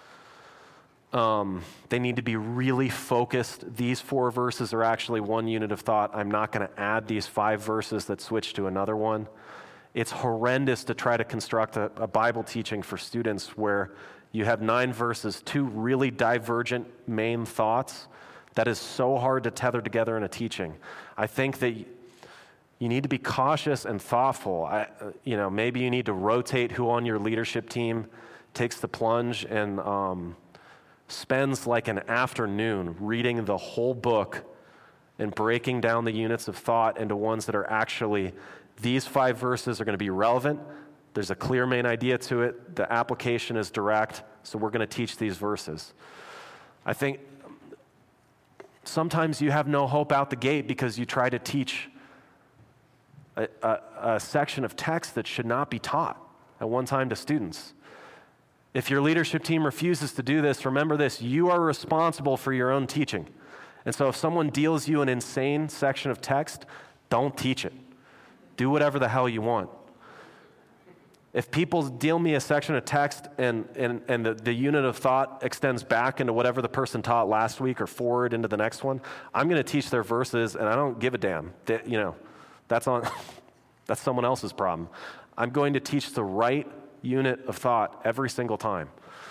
Um, they need to be really focused. These four verses are actually one unit of thought. I'm not going to add these five verses that switch to another one. It's horrendous to try to construct a, a Bible teaching for students where you have nine verses, two really divergent main thoughts That is so hard to tether together in a teaching. I think that you need to be cautious and thoughtful. I, you know, maybe you need to rotate who on your leadership team takes the plunge and um, spends like an afternoon reading the whole book and breaking down the units of thought into ones that are actually, these five verses are going to be relevant. There's a clear main idea to it. The application is direct, so we're going to teach these verses. I think sometimes you have no hope out the gate because you try to teach a, a, a section of text that should not be taught at one time to students. If your leadership team refuses to do this, remember this: you are responsible for your own teaching. And so if someone deals you an insane section of text, don't teach it. Do whatever the hell you want. If people deal me a section of text and, and, and the, the unit of thought extends back into whatever the person taught last week or forward into the next one, I'm going to teach their verses, and I don't give a damn. That, you know, that's on that's someone else's problem. I'm going to teach the right unit of thought every single time.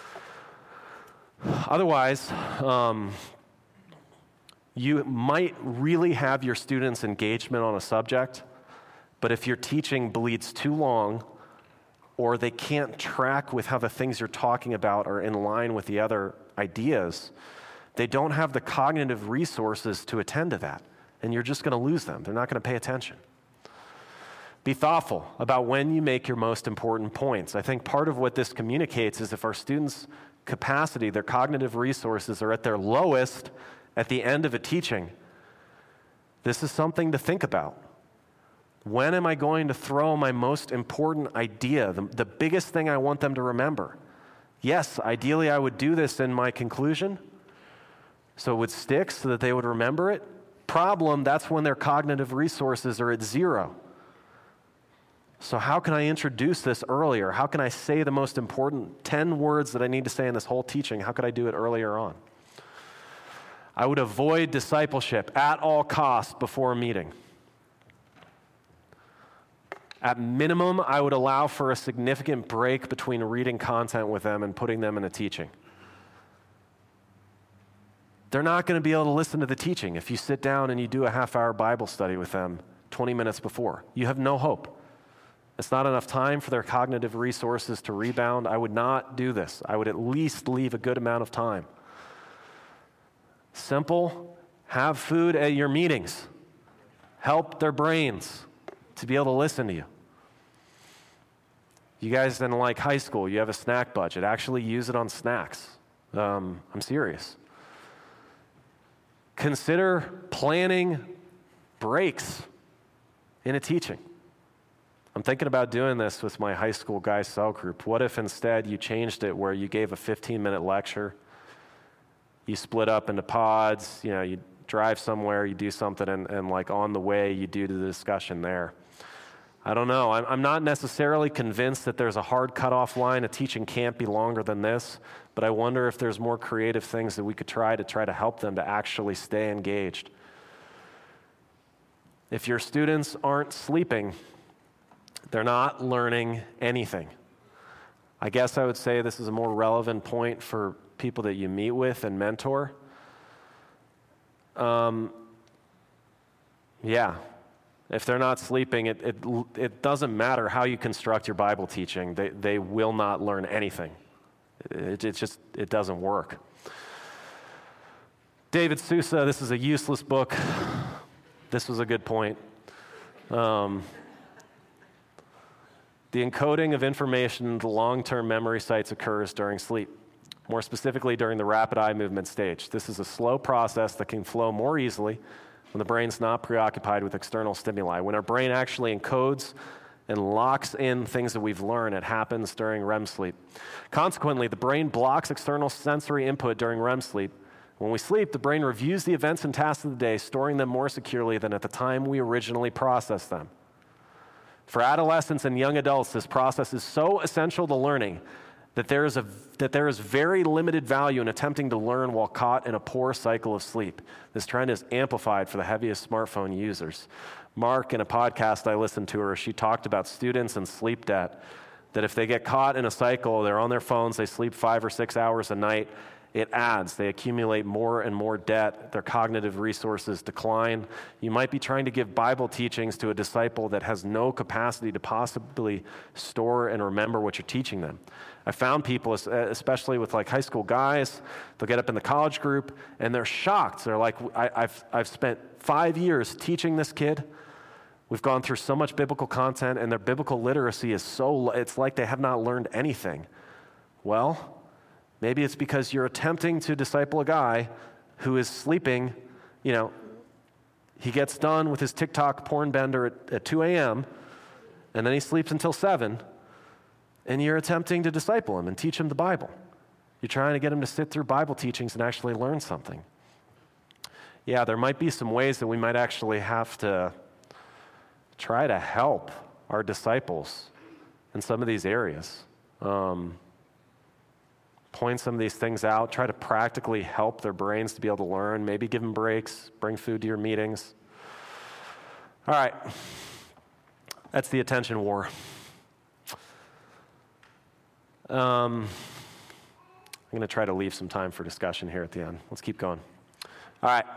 Otherwise, um, you might really have your students' engagement on a subject, but if your teaching bleeds too long, or they can't track with how the things you're talking about are in line with the other ideas, they don't have the cognitive resources to attend to that, and you're just going to lose them. They're not going to pay attention. Be thoughtful about when you make your most important points. I think part of what this communicates is if our students' capacity, their cognitive resources are at their lowest at the end of a teaching, this is something to think about. When am I going to throw my most important idea, the, the biggest thing I want them to remember? Yes, ideally I would do this in my conclusion, so it would stick so that they would remember it. Problem, that's when their cognitive resources are at zero. So how can I introduce this earlier? How can I say the most important ten words that I need to say in this whole teaching? How could I do it earlier on? I would avoid discipleship at all costs before a meeting. At minimum, I would allow for a significant break between reading content with them and putting them in a teaching. They're not going to be able to listen to the teaching if you sit down and you do a half-hour Bible study with them twenty minutes before. You have no hope. It's not enough time for their cognitive resources to rebound. I would not do this. I would at least leave a good amount of time. Simple, have food at your meetings. Help their brains to be able to listen to you. You guys in like high school, you have a snack budget. Actually use it on snacks. Um, I'm serious. Consider planning breaks in a teaching. I'm thinking about doing this with my high school guys cell group. What if instead you changed it where you gave a fifteen-minute lecture, you split up into pods, you know, you drive somewhere, you do something, and, and like on the way you do the discussion there. I don't know. I'm, I'm not necessarily convinced that there's a hard cutoff line. A teaching can't be longer than this, but I wonder if there's more creative things that we could try to try to help them to actually stay engaged. If your students aren't sleeping, they're not learning anything. I guess I would say this is a more relevant point for people that you meet with and mentor. Um, yeah, if they're not sleeping, it, it, it doesn't matter how you construct your Bible teaching. They, they will not learn anything. It, it just, it doesn't work. David Sousa, this is a useless book. This was a good point. Um, The encoding of information into long-term memory sites occurs during sleep, more specifically during the rapid eye movement stage. This is a slow process that can flow more easily when the brain's not preoccupied with external stimuli. When our brain actually encodes and locks in things that we've learned, it happens during R E M sleep. Consequently, the brain blocks external sensory input during R E M sleep. When we sleep, the brain reviews the events and tasks of the day, storing them more securely than at the time we originally processed them. For adolescents and young adults, this process is so essential to learning that there is a, that there is very limited value in attempting to learn while caught in a poor cycle of sleep. This trend is amplified for the heaviest smartphone users. Mark, in a podcast I listened to her, she talked about students and sleep debt, that if they get caught in a cycle, they're on their phones, they sleep five or six hours a night, it adds. They accumulate more and more debt. Their cognitive resources decline. You might be trying to give Bible teachings to a disciple that has no capacity to possibly store and remember what you're teaching them. I found people, especially with like high school guys, they'll get up in the college group and they're shocked. They're like, I, I've, I've spent five years teaching this kid. We've gone through so much biblical content and their biblical literacy is so, it's like they have not learned anything. Well, maybe it's because you're attempting to disciple a guy who is sleeping, you know, he gets done with his TikTok porn bender at, at two a.m., and then he sleeps until seven, and you're attempting to disciple him and teach him the Bible. You're trying to get him to sit through Bible teachings and actually learn something. Yeah, there might be some ways that we might actually have to try to help our disciples in some of these areas. Um, point some of these things out, try to practically help their brains to be able to learn, maybe give them breaks, bring food to your meetings. All right, that's the attention war. Um, I'm going to try to leave some time for discussion here at the end. Let's keep going. All right.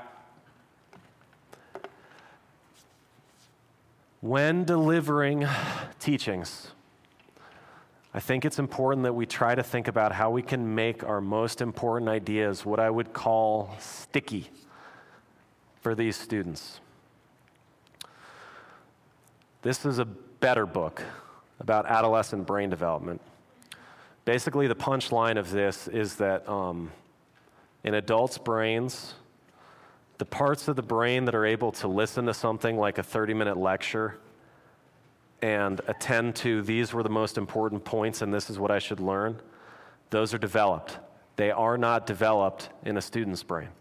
When delivering teachings, I think it's important that we try to think about how we can make our most important ideas what I would call sticky for these students. This is a better book about adolescent brain development. Basically, the punchline of this is that um, in adults' brains, the parts of the brain that are able to listen to something like a thirty-minute lecture and attend to these were the most important points and this is what I should learn, those are developed. They are not developed in a student's brain.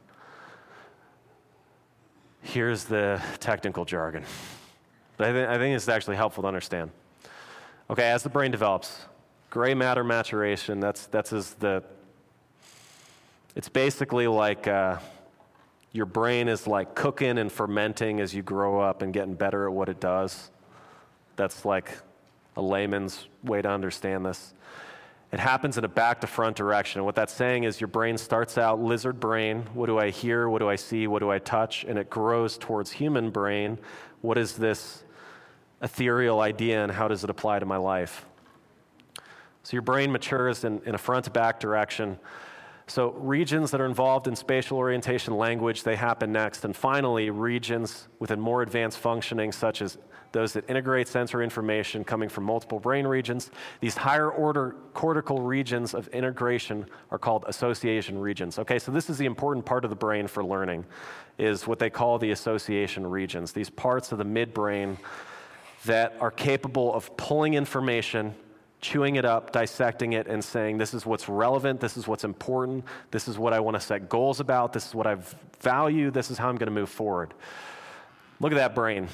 Here's the technical jargon. But I, th- I think it's actually helpful to understand. Okay, as the brain develops, gray matter maturation, that's, that's as the, it's basically like uh, your brain is like cooking and fermenting as you grow up and getting better at what it does. That's like a layman's way to understand this. It happens in a back to front direction. What that's saying is your brain starts out lizard brain. What do I hear? What do I see? What do I touch? And it grows towards human brain. What is this ethereal idea and how does it apply to my life? So your brain matures in, in a front to back direction. So regions that are involved in spatial orientation language, they happen next. And finally, regions within more advanced functioning, such as those that integrate sensory information coming from multiple brain regions. These higher order cortical regions of integration are called association regions. Okay, so this is the important part of the brain for learning, is what they call the association regions. These parts of the midbrain that are capable of pulling information, chewing it up, dissecting it, and saying, this is what's relevant, this is what's important, this is what I want to set goals about, this is what I value, this is how I'm going to move forward. Look at that brain.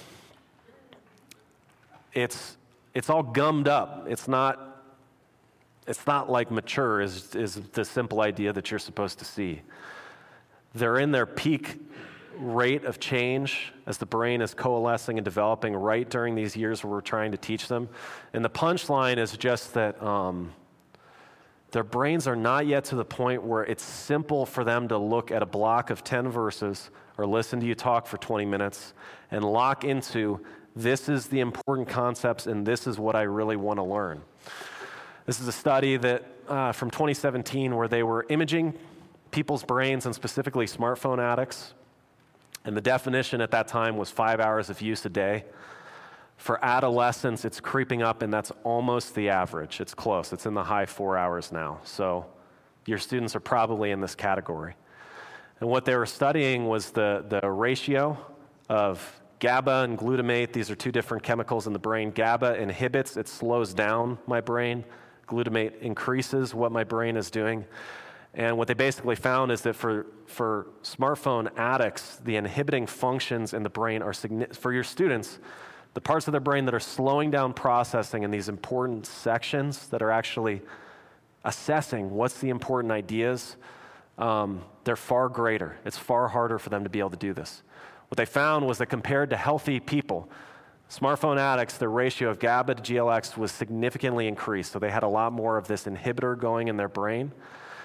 It's it's all gummed up. It's not it's not like mature is, is the simple idea that you're supposed to see. They're in their peak rate of change as the brain is coalescing and developing right during these years where we're trying to teach them. And the punchline is just that um, their brains are not yet to the point where it's simple for them to look at a block of ten verses or listen to you talk for twenty minutes and lock into, this is the important concepts and this is what I really want to learn. This is a study that uh, from twenty seventeen where they were imaging people's brains and specifically smartphone addicts. And the definition at that time was five hours of use a day. For adolescents, it's creeping up, and that's almost the average. It's close. It's in the high four hours now. So your students are probably in this category. And what they were studying was the, the ratio of GABA and glutamate. These are two different chemicals in the brain. GABA inhibits, it slows down my brain. Glutamate increases what my brain is doing. And what they basically found is that for, for smartphone addicts, the inhibiting functions in the brain are significant. For your students, the parts of their brain that are slowing down processing in these important sections that are actually assessing what's the important ideas, um, they're far greater. It's far harder for them to be able to do this. What they found was that compared to healthy people, smartphone addicts, their ratio of GABA to G L X was significantly increased. So they had a lot more of this inhibitor going in their brain.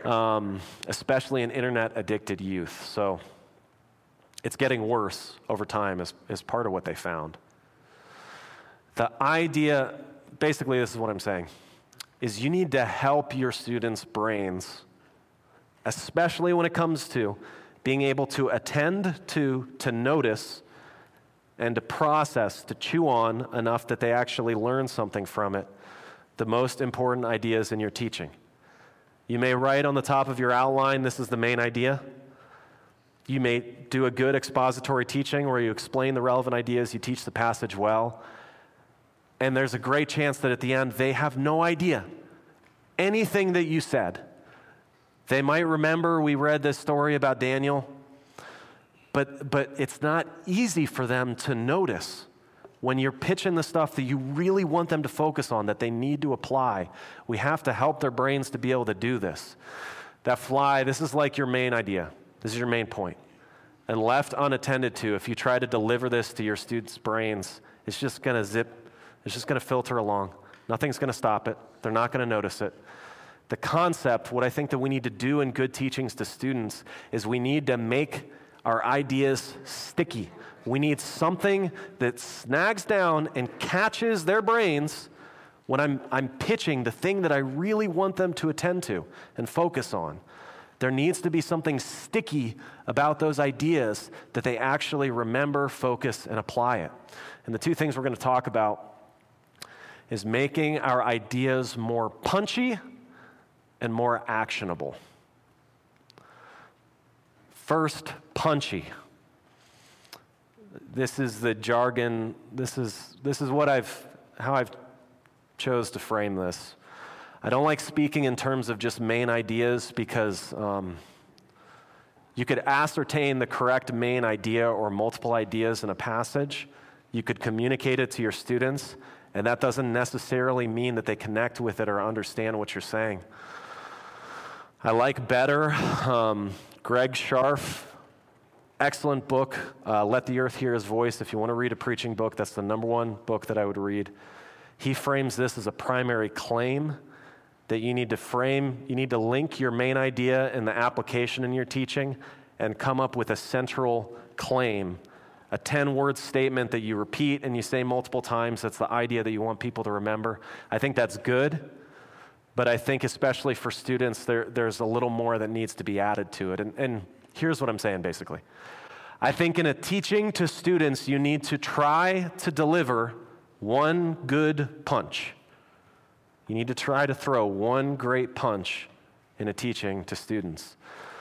um, especially in internet-addicted youth. So it's getting worse over time is, is part of what they found. The idea, basically this is what I'm saying, is you need to help your students' brains, especially when it comes to being able to attend to, to notice, and to process, to chew on enough that they actually learn something from it, the most important ideas in your teaching. You may write on the top of your outline, this is the main idea. You may do a good expository teaching where you explain the relevant ideas, you teach the passage well, and there's a great chance that at the end they have no idea anything that you said. They might remember we read this story about Daniel, but, but it's not easy for them to notice when you're pitching the stuff that you really want them to focus on, that they need to apply. We have to help their brains to be able to do this. That fly, this is like your main idea. This is your main point. And left unattended to, if you try to deliver this to your students' brains, it's just going to zip, it's just going to filter along. Nothing's going to stop it. They're not going to notice it. The concept, what I think that we need to do in good teachings to students is we need to make our ideas sticky. We need something that snags down and catches their brains when I'm, I'm pitching the thing that I really want them to attend to and focus on. There needs to be something sticky about those ideas that they actually remember, focus, and apply it. And the two things we're going to talk about is making our ideas more punchy and more actionable. First, punchy. This is the jargon, this is this is what I've how I've chose to frame this. I don't like speaking in terms of just main ideas because um, you could ascertain the correct main idea or multiple ideas in a passage. You could communicate it to your students, and that doesn't necessarily mean that they connect with it or understand what you're saying. I like better. Um, Greg Scharf, excellent book, uh, Let the Earth Hear His Voice. If you want to read a preaching book, that's the number one book that I would read. He frames this as a primary claim that you need to frame, you need to link your main idea and the application in your teaching and come up with a central claim, a ten-word statement that you repeat and you say multiple times. That's the idea that you want people to remember. I think that's good. But I think especially for students, there, there's a little more that needs to be added to it. And, and here's what I'm saying, basically. I think in a teaching to students, you need to try to deliver one good punch. You need to try to throw one great punch in a teaching to students.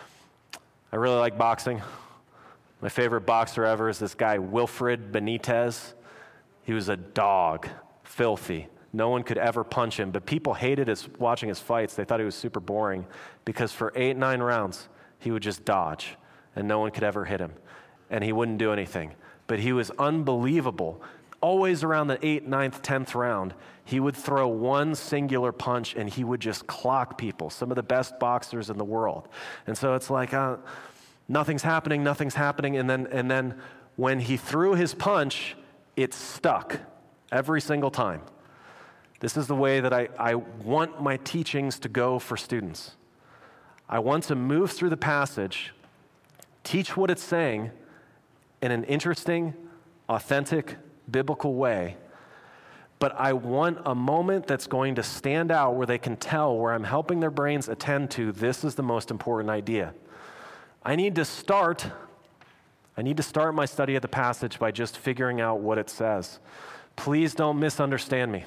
I really like boxing. My favorite boxer ever is this guy, Wilfred Benitez. He was a dog, filthy. No one could ever punch him, but people hated his, watching his fights. They thought he was super boring because for eight, nine rounds, he would just dodge, and no one could ever hit him, and he wouldn't do anything. But he was unbelievable. Always around the eighth, ninth, tenth round, he would throw one singular punch, and he would just clock people, some of the best boxers in the world. And so it's like, uh, nothing's happening, nothing's happening, and then, and then when he threw his punch, it stuck every single time. This is the way that I, I want my teachings to go for students. I want to move through the passage, teach what it's saying in an interesting, authentic, biblical way, but I want a moment that's going to stand out where they can tell where I'm helping their brains attend to this is the most important idea. I need to start, I need to start my study of the passage by just figuring out what it says. Please don't misunderstand me.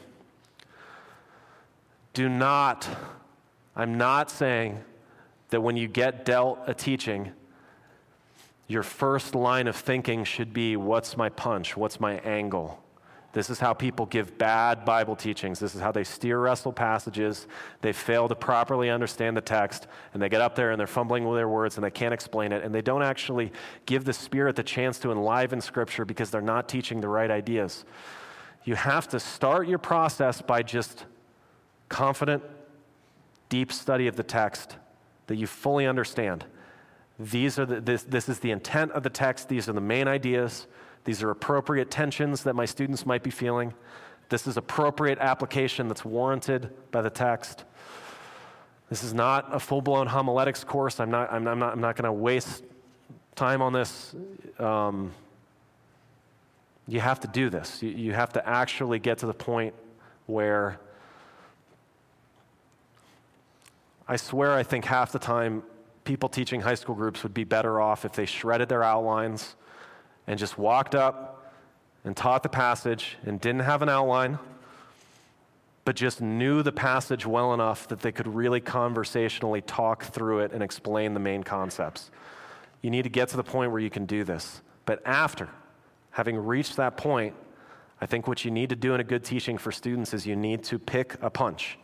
Do not, I'm not saying that when you get dealt a teaching, your first line of thinking should be, what's my punch? What's my angle? This is how people give bad Bible teachings. This is how they steer wrestle passages. They fail to properly understand the text, and they get up there and they're fumbling with their words and they can't explain it, and they don't actually give the Spirit the chance to enliven Scripture because they're not teaching the right ideas. You have to start your process by just confident, deep study of the text that you fully understand. These are the, this, this is the intent of the text. These are the main ideas. These are appropriate tensions that my students might be feeling. This is appropriate application that's warranted by the text. This is not a full-blown homiletics course. I'm not, I'm not, I'm not, I'm not going to waste time on this. Um, you have to do this. You, you have to actually get to the point where I swear I think half the time people teaching high school groups would be better off if they shredded their outlines and just walked up and taught the passage and didn't have an outline, but just knew the passage well enough that they could really conversationally talk through it and explain the main concepts. You need to get to the point where you can do this. But after having reached that point, I think what you need to do in a good teaching for students is you need to pick a punch.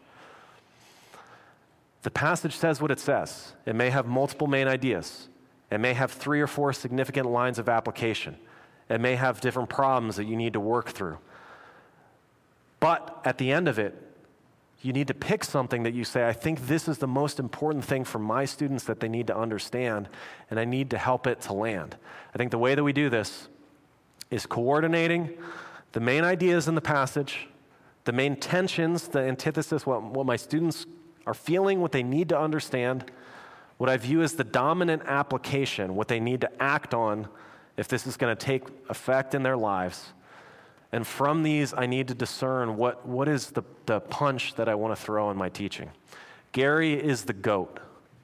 The passage says what it says. It may have multiple main ideas. It may have three or four significant lines of application. It may have different problems that you need to work through. But at the end of it, you need to pick something that you say, I think this is the most important thing for my students that they need to understand, and I need to help it to land. I think the way that we do this is coordinating the main ideas in the passage, the main tensions, the antithesis, what, what my students are feeling, what they need to understand, what I view as the dominant application, what they need to act on if this is going to take effect in their lives. And from these, I need to discern what, what is the, the punch that I want to throw in my teaching. Gary is the GOAT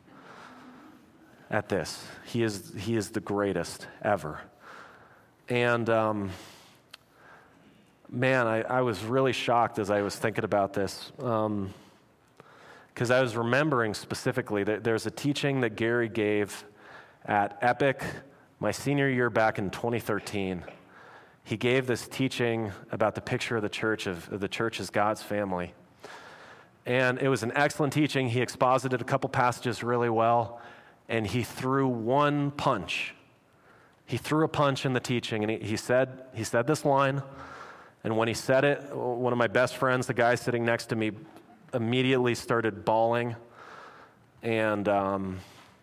at this. He is, he is the greatest ever. And um, man, I, I was really shocked as I was thinking about this. Um, Because I was remembering specifically that there's a teaching that Gary gave at Epic my senior year back in twenty thirteen. He gave this teaching about the picture of the church, of, of the church as God's family. And it was an excellent teaching. He exposited a couple passages really well, and he threw one punch. He threw a punch in the teaching, and he, he said he said this line, and when he said it, one of my best friends, the guy sitting next to me, immediately started bawling, and um,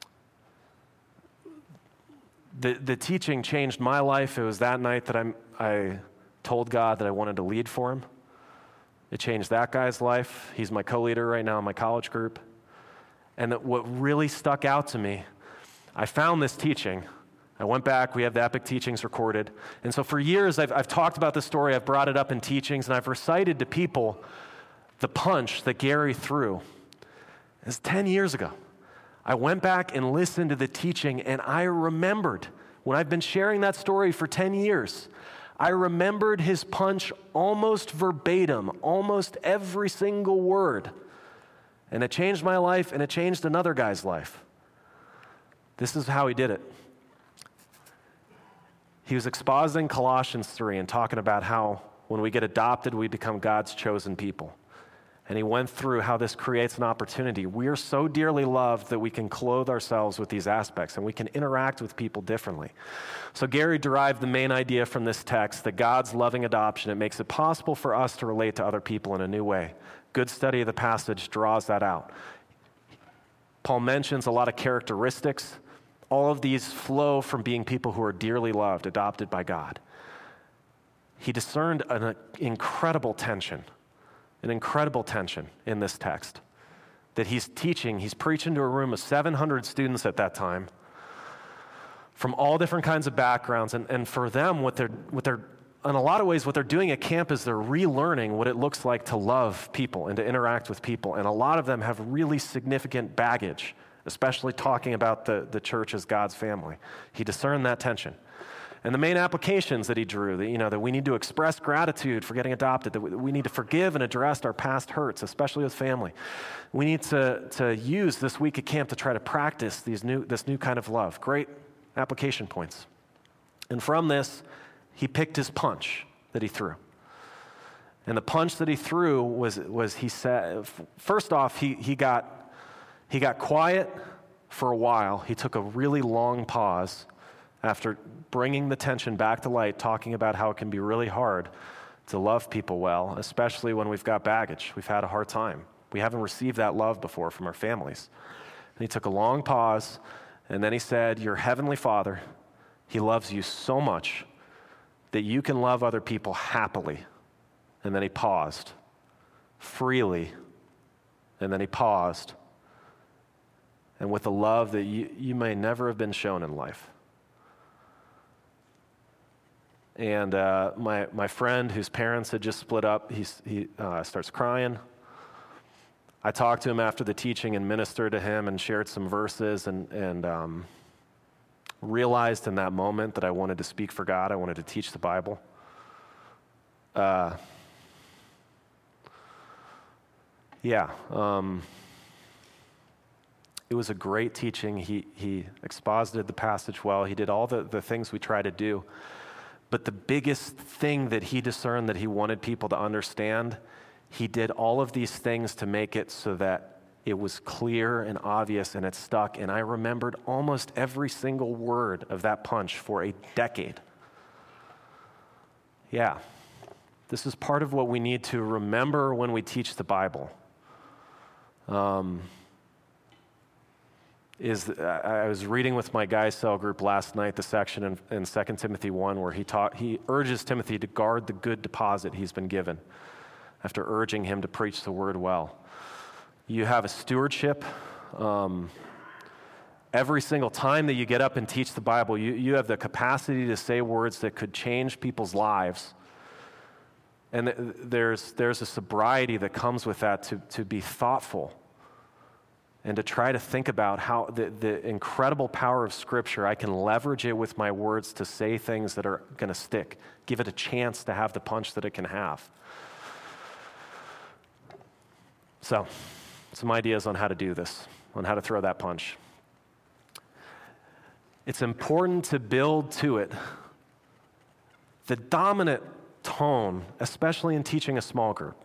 the the teaching changed my life. It was that night that I'm, I told God that I wanted to lead for him. It changed that guy's life. He's my co-leader right now in my college group. And that what really stuck out to me, I found this teaching. I went back, we have the Epic teachings recorded. And so for years, I've, I've talked about this story, I've brought it up in teachings, and I've recited to people the punch that Gary threw. It's ten years ago. I went back and listened to the teaching, and I remembered, when I've been sharing that story for ten years, I remembered his punch almost verbatim, almost every single word. And it changed my life, and it changed another guy's life. This is how he did it. He was expositing Colossians three and talking about how when we get adopted, we become God's chosen people. And he went through how this creates an opportunity. We are so dearly loved that we can clothe ourselves with these aspects and we can interact with people differently. So Gary derived the main idea from this text that God's loving adoption, it makes it possible for us to relate to other people in a new way. Good study of the passage draws that out. Paul mentions a lot of characteristics. All of these flow from being people who are dearly loved, adopted by God. He discerned an incredible tension. An incredible tension in this text that he's teaching. He's preaching to a room of seven hundred students at that time from all different kinds of backgrounds. And, and for them, what they're, what they're, in a lot of ways, what they're doing at camp is they're relearning what it looks like to love people and to interact with people. And a lot of them have really significant baggage, especially talking about the, the church as God's family. He discerned that tension. And the main applications that he drew, that, you know, that we need to express gratitude for getting adopted, that we need to forgive and address our past hurts, especially with family. We need to, to use this week at camp to try to practice these new, this new kind of love. Great application points. And from this, he picked his punch that he threw. And the punch that he threw was, was he said, first off, he, he, got, he got quiet for a while. He took a really long pause after bringing the tension back to light, talking about how it can be really hard to love people well, especially when we've got baggage. We've had a hard time. We haven't received that love before from our families. And he took a long pause, and then he said, your heavenly Father, he loves you so much that you can love other people happily. And then he paused, freely, and then he paused, and with a love that you, you may never have been shown in life. And uh, my, my friend whose parents had just split up, he's, he uh, starts crying. I talked to him after the teaching and ministered to him and shared some verses and, and um, realized in that moment that I wanted to speak for God. I wanted to teach the Bible. Uh, yeah, um, it was a great teaching. He, he exposited the passage well. He did all the, the things we try to do. But the biggest thing that he discerned that he wanted people to understand, he did all of these things to make it so that it was clear and obvious and it stuck. And I remembered almost every single word of that punch for a decade. Yeah, this is part of what we need to remember when we teach the Bible. Um, is I was reading with my guy cell group last night the section in, in Second Timothy one where he taught, he urges Timothy to guard the good deposit he's been given after urging him to preach the word well. You have a stewardship. Um, every single time that you get up and teach the Bible, you, you have the capacity to say words that could change people's lives. And th- there's, there's a sobriety that comes with that to, to be thoughtful and to try to think about how the, the incredible power of Scripture, I can leverage it with my words to say things that are going to stick, give it a chance to have the punch that it can have. So, some ideas on how to do this, on how to throw that punch. It's important to build to it the dominant tone, especially in teaching a small group.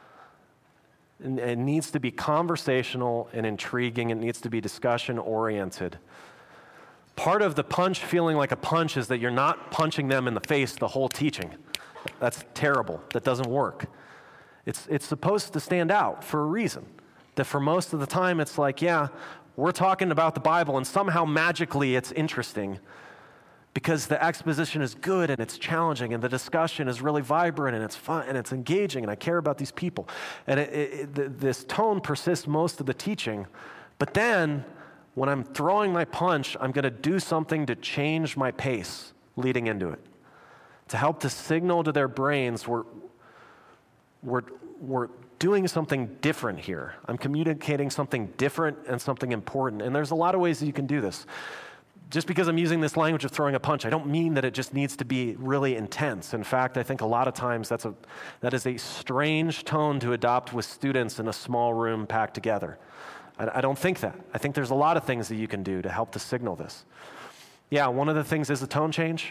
It needs to be conversational and intriguing. It needs to be discussion-oriented. Part of the punch feeling like a punch is that you're not punching them in the face the whole teaching. That's terrible. That doesn't work. It's, it's supposed to stand out for a reason. That for most of the time, it's like, yeah, we're talking about the Bible, and somehow magically it's interesting because the exposition is good and it's challenging and the discussion is really vibrant and it's fun and it's engaging and I care about these people. And it, it, it, this tone persists most of the teaching. But then when I'm throwing my punch, I'm going to do something to change my pace leading into it, to help to signal to their brains we're, we're, we're doing something different here. I'm communicating something different and something important. And there's a lot of ways that you can do this. Just because I'm using this language of throwing a punch, I don't mean that it just needs to be really intense. In fact, I think a lot of times that's a, that is a strange tone to adopt with students in a small room packed together. I, I don't think that. I think there's a lot of things that you can do to help to signal this. Yeah, one of the things is a tone change.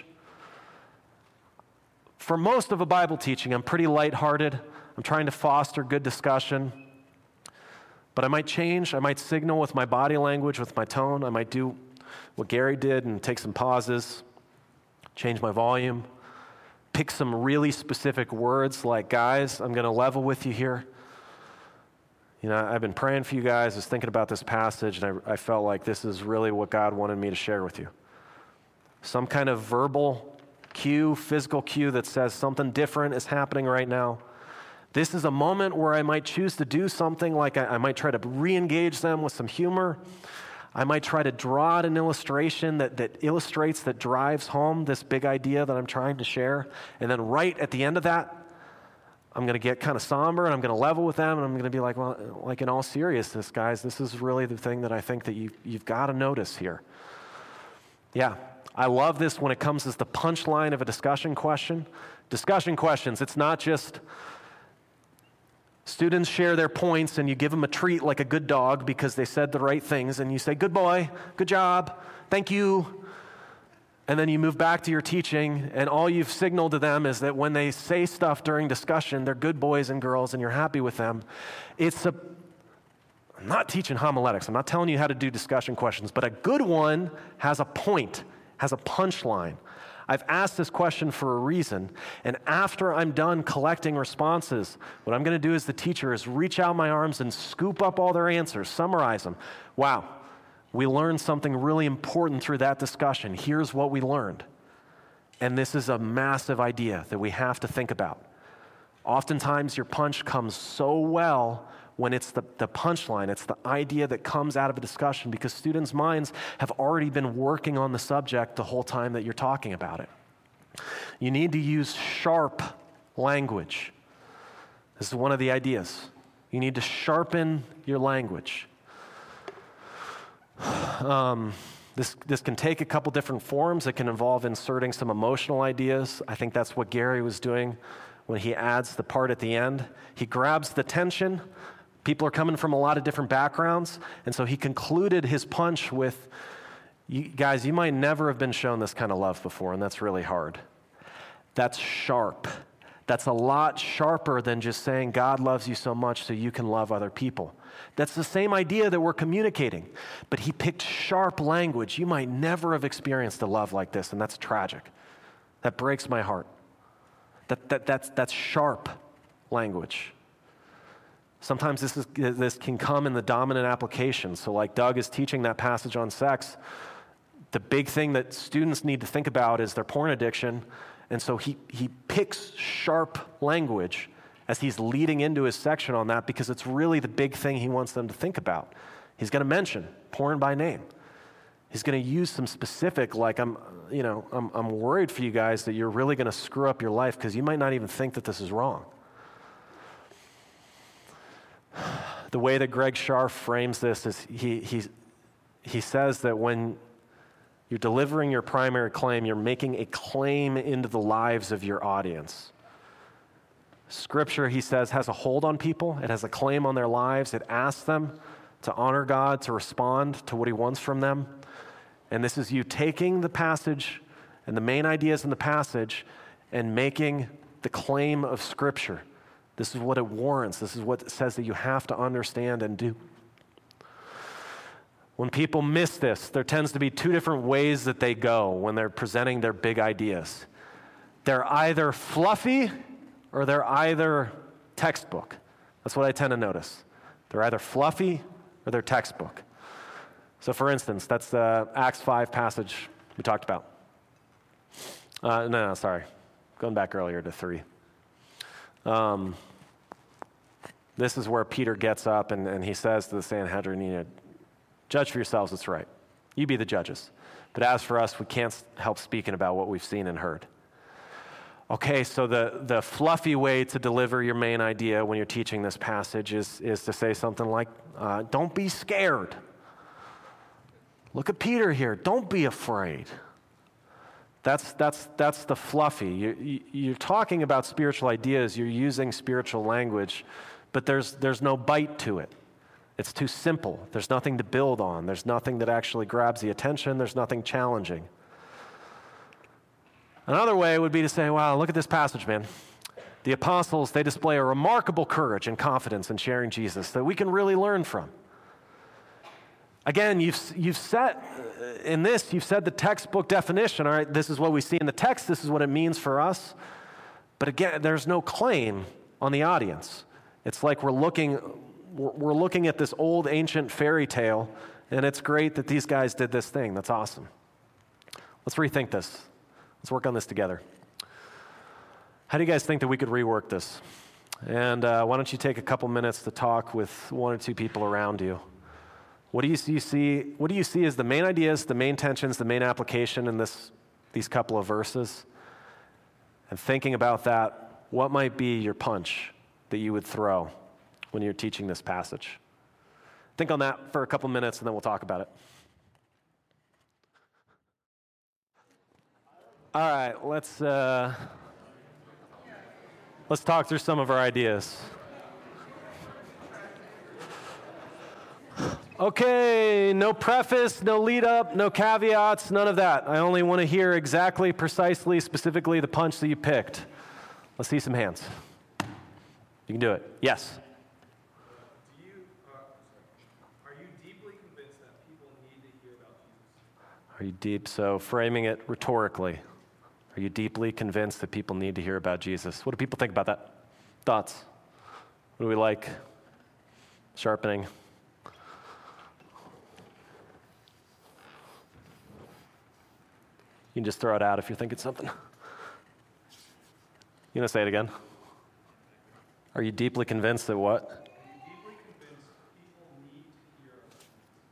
For most of a Bible teaching, I'm pretty lighthearted. I'm trying to foster good discussion. But I might change. I might signal with my body language, with my tone. I might do what Gary did and take some pauses, change my volume, pick some really specific words like, guys, I'm going to level with you here. You know, I've been praying for you guys, I was thinking about this passage, and I, I felt like this is really what God wanted me to share with you. Some kind of verbal cue, physical cue that says something different is happening right now. This is a moment where I might choose to do something like I, I might try to re-engage them with some humor. I might try to draw out an illustration that, that illustrates, that drives home this big idea that I'm trying to share. And then right at the end of that, I'm going to get kind of somber and I'm going to level with them and I'm going to be like, well, like in all seriousness, guys, this is really the thing that I think that you, you've got to notice here. Yeah, I love this when it comes as the punchline of a discussion question. Discussion questions, it's not just students share their points and you give them a treat like a good dog because they said the right things and you say, good boy, good job, thank you. And then you move back to your teaching and all you've signaled to them is that when they say stuff during discussion, they're good boys and girls and you're happy with them. It's a, I'm not teaching homiletics. I'm not telling you how to do discussion questions, but a good one has a point, has a punchline. I've asked this question for a reason, and after I'm done collecting responses, what I'm going to do as the teacher is reach out my arms and scoop up all their answers, summarize them. Wow, we learned something really important through that discussion. Here's what we learned. And this is a massive idea that we have to think about. Oftentimes, your punch comes so well when it's the, the punchline, it's the idea that comes out of a discussion, because students' minds have already been working on the subject the whole time that you're talking about it. You need to use sharp language. This is one of the ideas. You need to sharpen your language. Um, this, this can take a couple different forms. It can involve inserting some emotional ideas. I think that's what Gary was doing when he adds the part at the end. He grabs the tension. People are coming from a lot of different backgrounds, and so he concluded his punch with, you, guys, you might never have been shown this kind of love before, and that's really hard. That's sharp. That's a lot sharper than just saying God loves you so much so you can love other people. That's the same idea that we're communicating, but he picked sharp language. You might never have experienced a love like this, and that's tragic. That breaks my heart. That, that, that's, that's sharp language. Sometimes this, is, this can come in the dominant application. So like Doug is teaching that passage on sex, the big thing that students need to think about is their porn addiction. And so he, he picks sharp language as he's leading into his section on that, because it's really the big thing he wants them to think about. He's going to mention porn by name. He's going to use some specific, like, I'm, you know, I'm, I'm worried for you guys that you're really going to screw up your life because you might not even think that this is wrong. The way that Greg Scharf frames this is he, he, he says that when you're delivering your primary claim, you're making a claim into the lives of your audience. Scripture, he says, has a hold on people. It has a claim on their lives. It asks them to honor God, to respond to what he wants from them. And this is you taking the passage and the main ideas in the passage and making the claim of Scripture. This is what it warrants. This is what it says that you have to understand and do. When people miss this, there tends to be two different ways that they go when they're presenting their big ideas. They're either fluffy or they're either textbook. That's what I tend to notice. They're either fluffy or they're textbook. So for instance, that's the Acts five passage we talked about. Uh, no, no, sorry. Going back earlier to three. Um, this is where Peter gets up and, and he says to the Sanhedrin, you know, judge for yourselves, it's right. You be the judges. But as for us, we can't help speaking about what we've seen and heard. Okay, so the, the fluffy way to deliver your main idea when you're teaching this passage is, is to say something like, uh, don't be scared. Look at Peter here. Don't be afraid. That's, that's, that's the fluffy. You, you, you're talking about spiritual ideas. You're using spiritual language, but there's, there's no bite to it. It's too simple. There's nothing to build on. There's nothing that actually grabs the attention. There's nothing challenging. Another way would be to say, wow, look at this passage, man. The apostles, they display a remarkable courage and confidence in sharing Jesus that we can really learn from. Again, you've, you've set, in this, you've said the textbook definition, all right, this is what we see in the text, this is what it means for us. But again, there's no claim on the audience. It's like we're looking, we're looking at this old ancient fairy tale, and it's great that these guys did this thing. That's awesome. Let's rethink this. Let's work on this together. How do you guys think that we could rework this? And uh, why don't you take a couple minutes to talk with one or two people around you? What do you see, you see? What do you see as the main ideas, the main tensions, the main application in this, these couple of verses? And thinking about that, what might be your punch that you would throw when you're teaching this passage? Think on that for a couple minutes, and then we'll talk about it. All right, let's uh, let's talk through some of our ideas. Okay, no preface, no lead up, no caveats, none of that. I only want to hear exactly, precisely, specifically the punch that you picked. Let's see some hands. You can do it. Yes.
Do you, uh, are you deeply convinced that people need to hear about Jesus?
Are you deep? So framing it rhetorically. Are you deeply convinced that people need to hear about Jesus? What do people think about that? Thoughts? What do we like? Sharpening. You can just throw it out if you're thinking something. You gonna say it again? Are you deeply convinced that what?
Are you deeply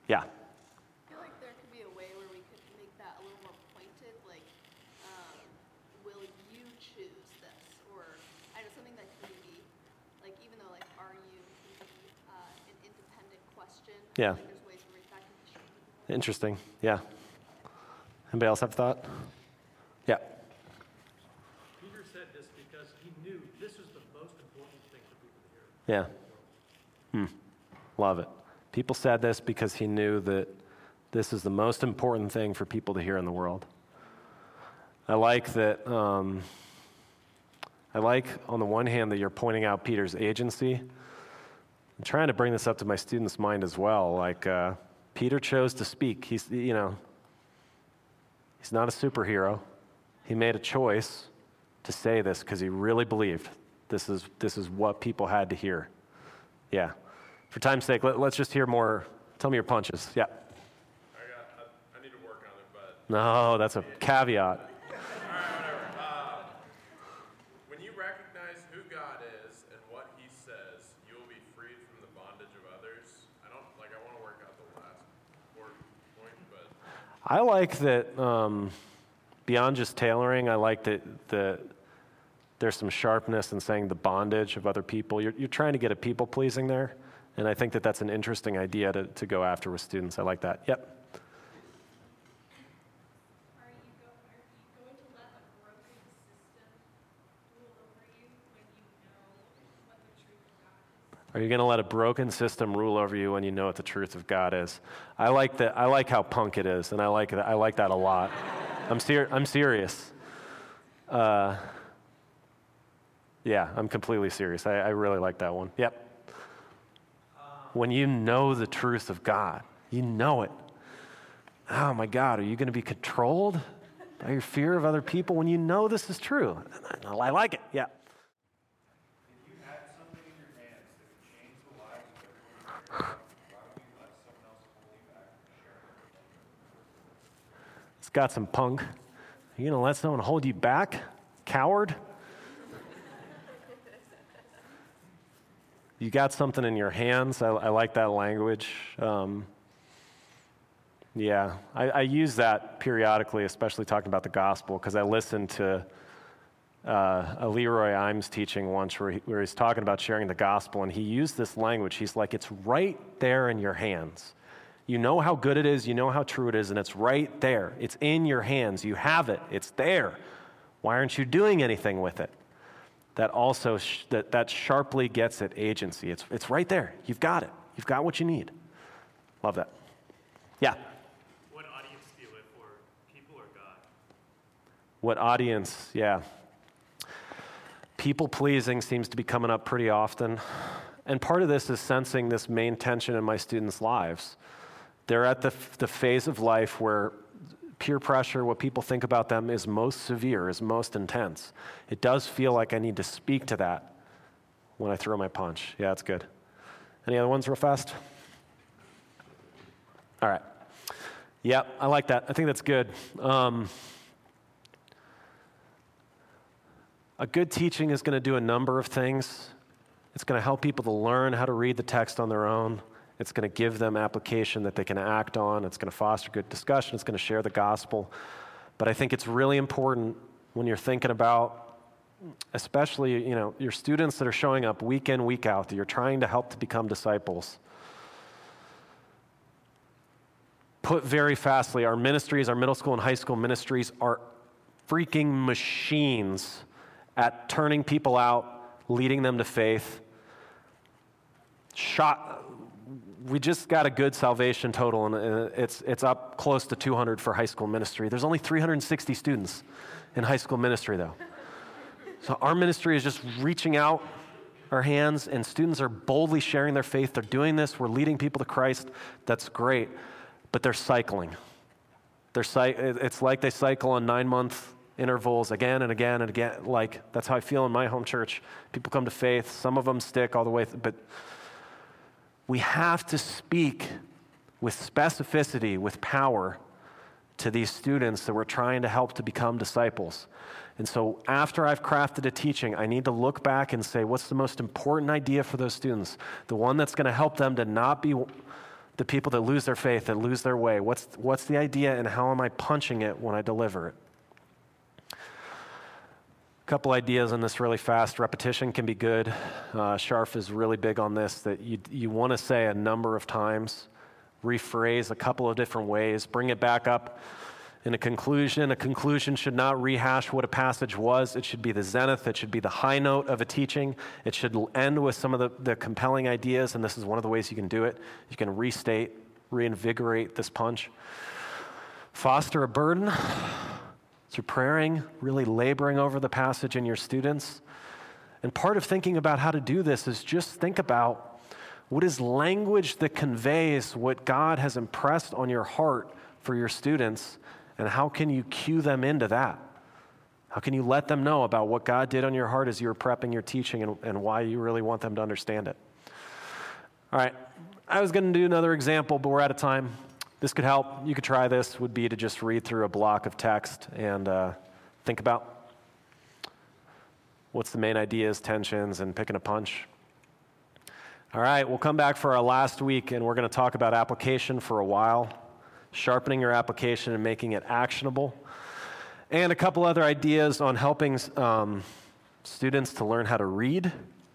Yeah.
I feel like there could be a way where we could make that a little more pointed, like, um, will you choose this? Or, I know something that can be, like, even though, like, are you can be uh, an independent question.
Yeah.
Like, there's ways where that can be shown.
Interesting. Yeah. Anybody else have a thought? Yeah.
Peter said this because he knew this was the most important thing for people to hear.
Yeah. Hmm. Love it. People said this because he knew that this is the most important thing for people to hear in the world. I like that. Um, I like, on the one hand, that you're pointing out Peter's agency. I'm trying to bring this up to my students' mind as well. Like, uh, Peter chose to speak. He's, you know, he's not a superhero. He made a choice to say this because he really believed this is this is what people had to hear. Yeah. For time's sake, let, let's just hear more. Tell me your punches. Yeah.
I got. I, I need to work on it, but
No, that's a caveat.
all right, whatever. Uh, when you recognize who God is and what He says, you will be freed from the bondage of others. I don't like. I want to work out the last important point, but
I like that. Um, beyond just tailoring, I like that the there's some sharpness in saying the bondage of other people. You're you're trying to get a people pleasing there. And I think that that's an interesting idea to, to go after with students. I like that. Yep.
Are you, go, are you going to let a broken system rule over you when you know what the truth of God is?
Are you going to let a broken system rule over you when you know what the truth of God is? I like that. I like how punk it is, and I like that. I like that a lot. I'm ser- I'm serious. Uh, yeah, I'm completely serious. I, I really like that one. Yep. When you know the truth of God, you know it. Oh my God, are you going to be controlled by your fear of other people when you know this is true? I like it. Yeah.
If you had something in your hands that could change the lives of everyone here, why would you let someone else hold you back from sharing it?
It's got some punk. Are you going to let someone hold you back? Coward? You got something in your hands. I, I like that language. Um, yeah, I, I use that periodically, especially talking about the gospel, because I listened to uh, a Leroy Imes teaching once where, he, where he's talking about sharing the gospel, and he used this language. He's like, it's right there in your hands. You know how good it is, you know how true it is, and it's right there. It's in your hands. You have it. It's there. Why aren't you doing anything with it? That also, sh- that, that sharply gets at agency. It's, it's right there. You've got it. You've got what you need. Love that. Yeah?
What audience do you live for, people or God?
What audience? Yeah. People-pleasing seems to be coming up pretty often. And part of this is sensing this main tension in my students' lives. They're at the, the phase of life where peer pressure, what people think about them, is most severe, is most intense. It does feel like I need to speak to that when I throw my punch. Yeah, that's good. Any other ones real fast? All right. Yeah, I like that. I think that's good. Um, a good teaching is going to do a number of things. It's going to help people to learn how to read the text on their own. It's going to give them application that they can act on. It's going to foster good discussion. It's going to share the gospel. But I think it's really important when you're thinking about, especially, you know, your students that are showing up week in, week out, that you're trying to help to become disciples. Put very fastly, our ministries, our middle school and high school ministries are freaking machines at turning people out, leading them to faith. Shot. We just got a good salvation total, and it's it's up close to two hundred for high school ministry. There's only three hundred sixty students in high school ministry, though. So our ministry is just reaching out our hands, and students are boldly sharing their faith. They're doing this. We're leading people to Christ. That's great, but they're cycling. They're It's like they cycle on nine-month intervals again and again and again. Like, that's how I feel in my home church. People come to faith. Some of them stick all the way, th- but we have to speak with specificity, with power, to these students that we're trying to help to become disciples. And so after I've crafted a teaching, I need to look back and say, what's the most important idea for those students? The one that's going to help them to not be The people that lose their faith, that lose their way. What's, what's the idea and how am I punching it when I deliver it? A couple ideas on this really fast. Repetition can be good. Uh, Scharf is really big on this, that you, you want to say a number of times, rephrase a couple of different ways, bring it back up in a conclusion. A conclusion should not rehash what a passage was. It should be the zenith. It should be the high note of a teaching. It should end with some of the, the compelling ideas, and this is one of the ways you can do it. You can restate, reinvigorate this punch. Foster a burden. So you're praying, really laboring over the passage in your students. And part of thinking about how to do this is just think about what is language that conveys what God has impressed on your heart for your students, and how can you cue them into that? How can you let them know about what God did on your heart as you were prepping your teaching and, and why you really want them to understand it? All right, I was going to do another example, but we're out of time. This could help. You could try this, would be to just read through a block of text and uh, think about what's the main ideas, tensions, and picking a punch. All right, we'll come back for our last week, and we're going to talk about application for a while, sharpening your application and making it actionable, and a couple other ideas on helping um, students to learn how to read,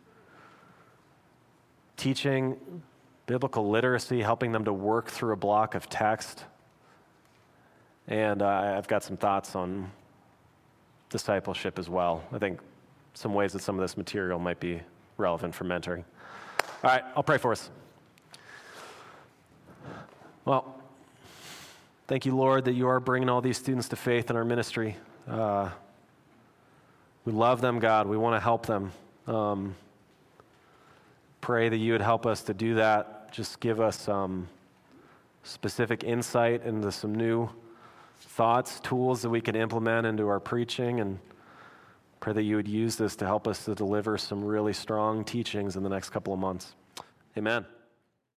teaching biblical literacy, helping them to work through a block of text, and uh, I've got some thoughts on discipleship as well. I think some ways that some of this material might be relevant for mentoring. All right, I'll pray for us. Well, thank you, Lord, that you are bringing all these students to faith in our ministry. Uh, we love them, God. We want to help them. Um, pray that you would help us to do that. Just give us um, specific insight into some new thoughts, tools that we can implement into our preaching, and pray that you would use this to help us to deliver some really strong teachings in the next couple of months. Amen.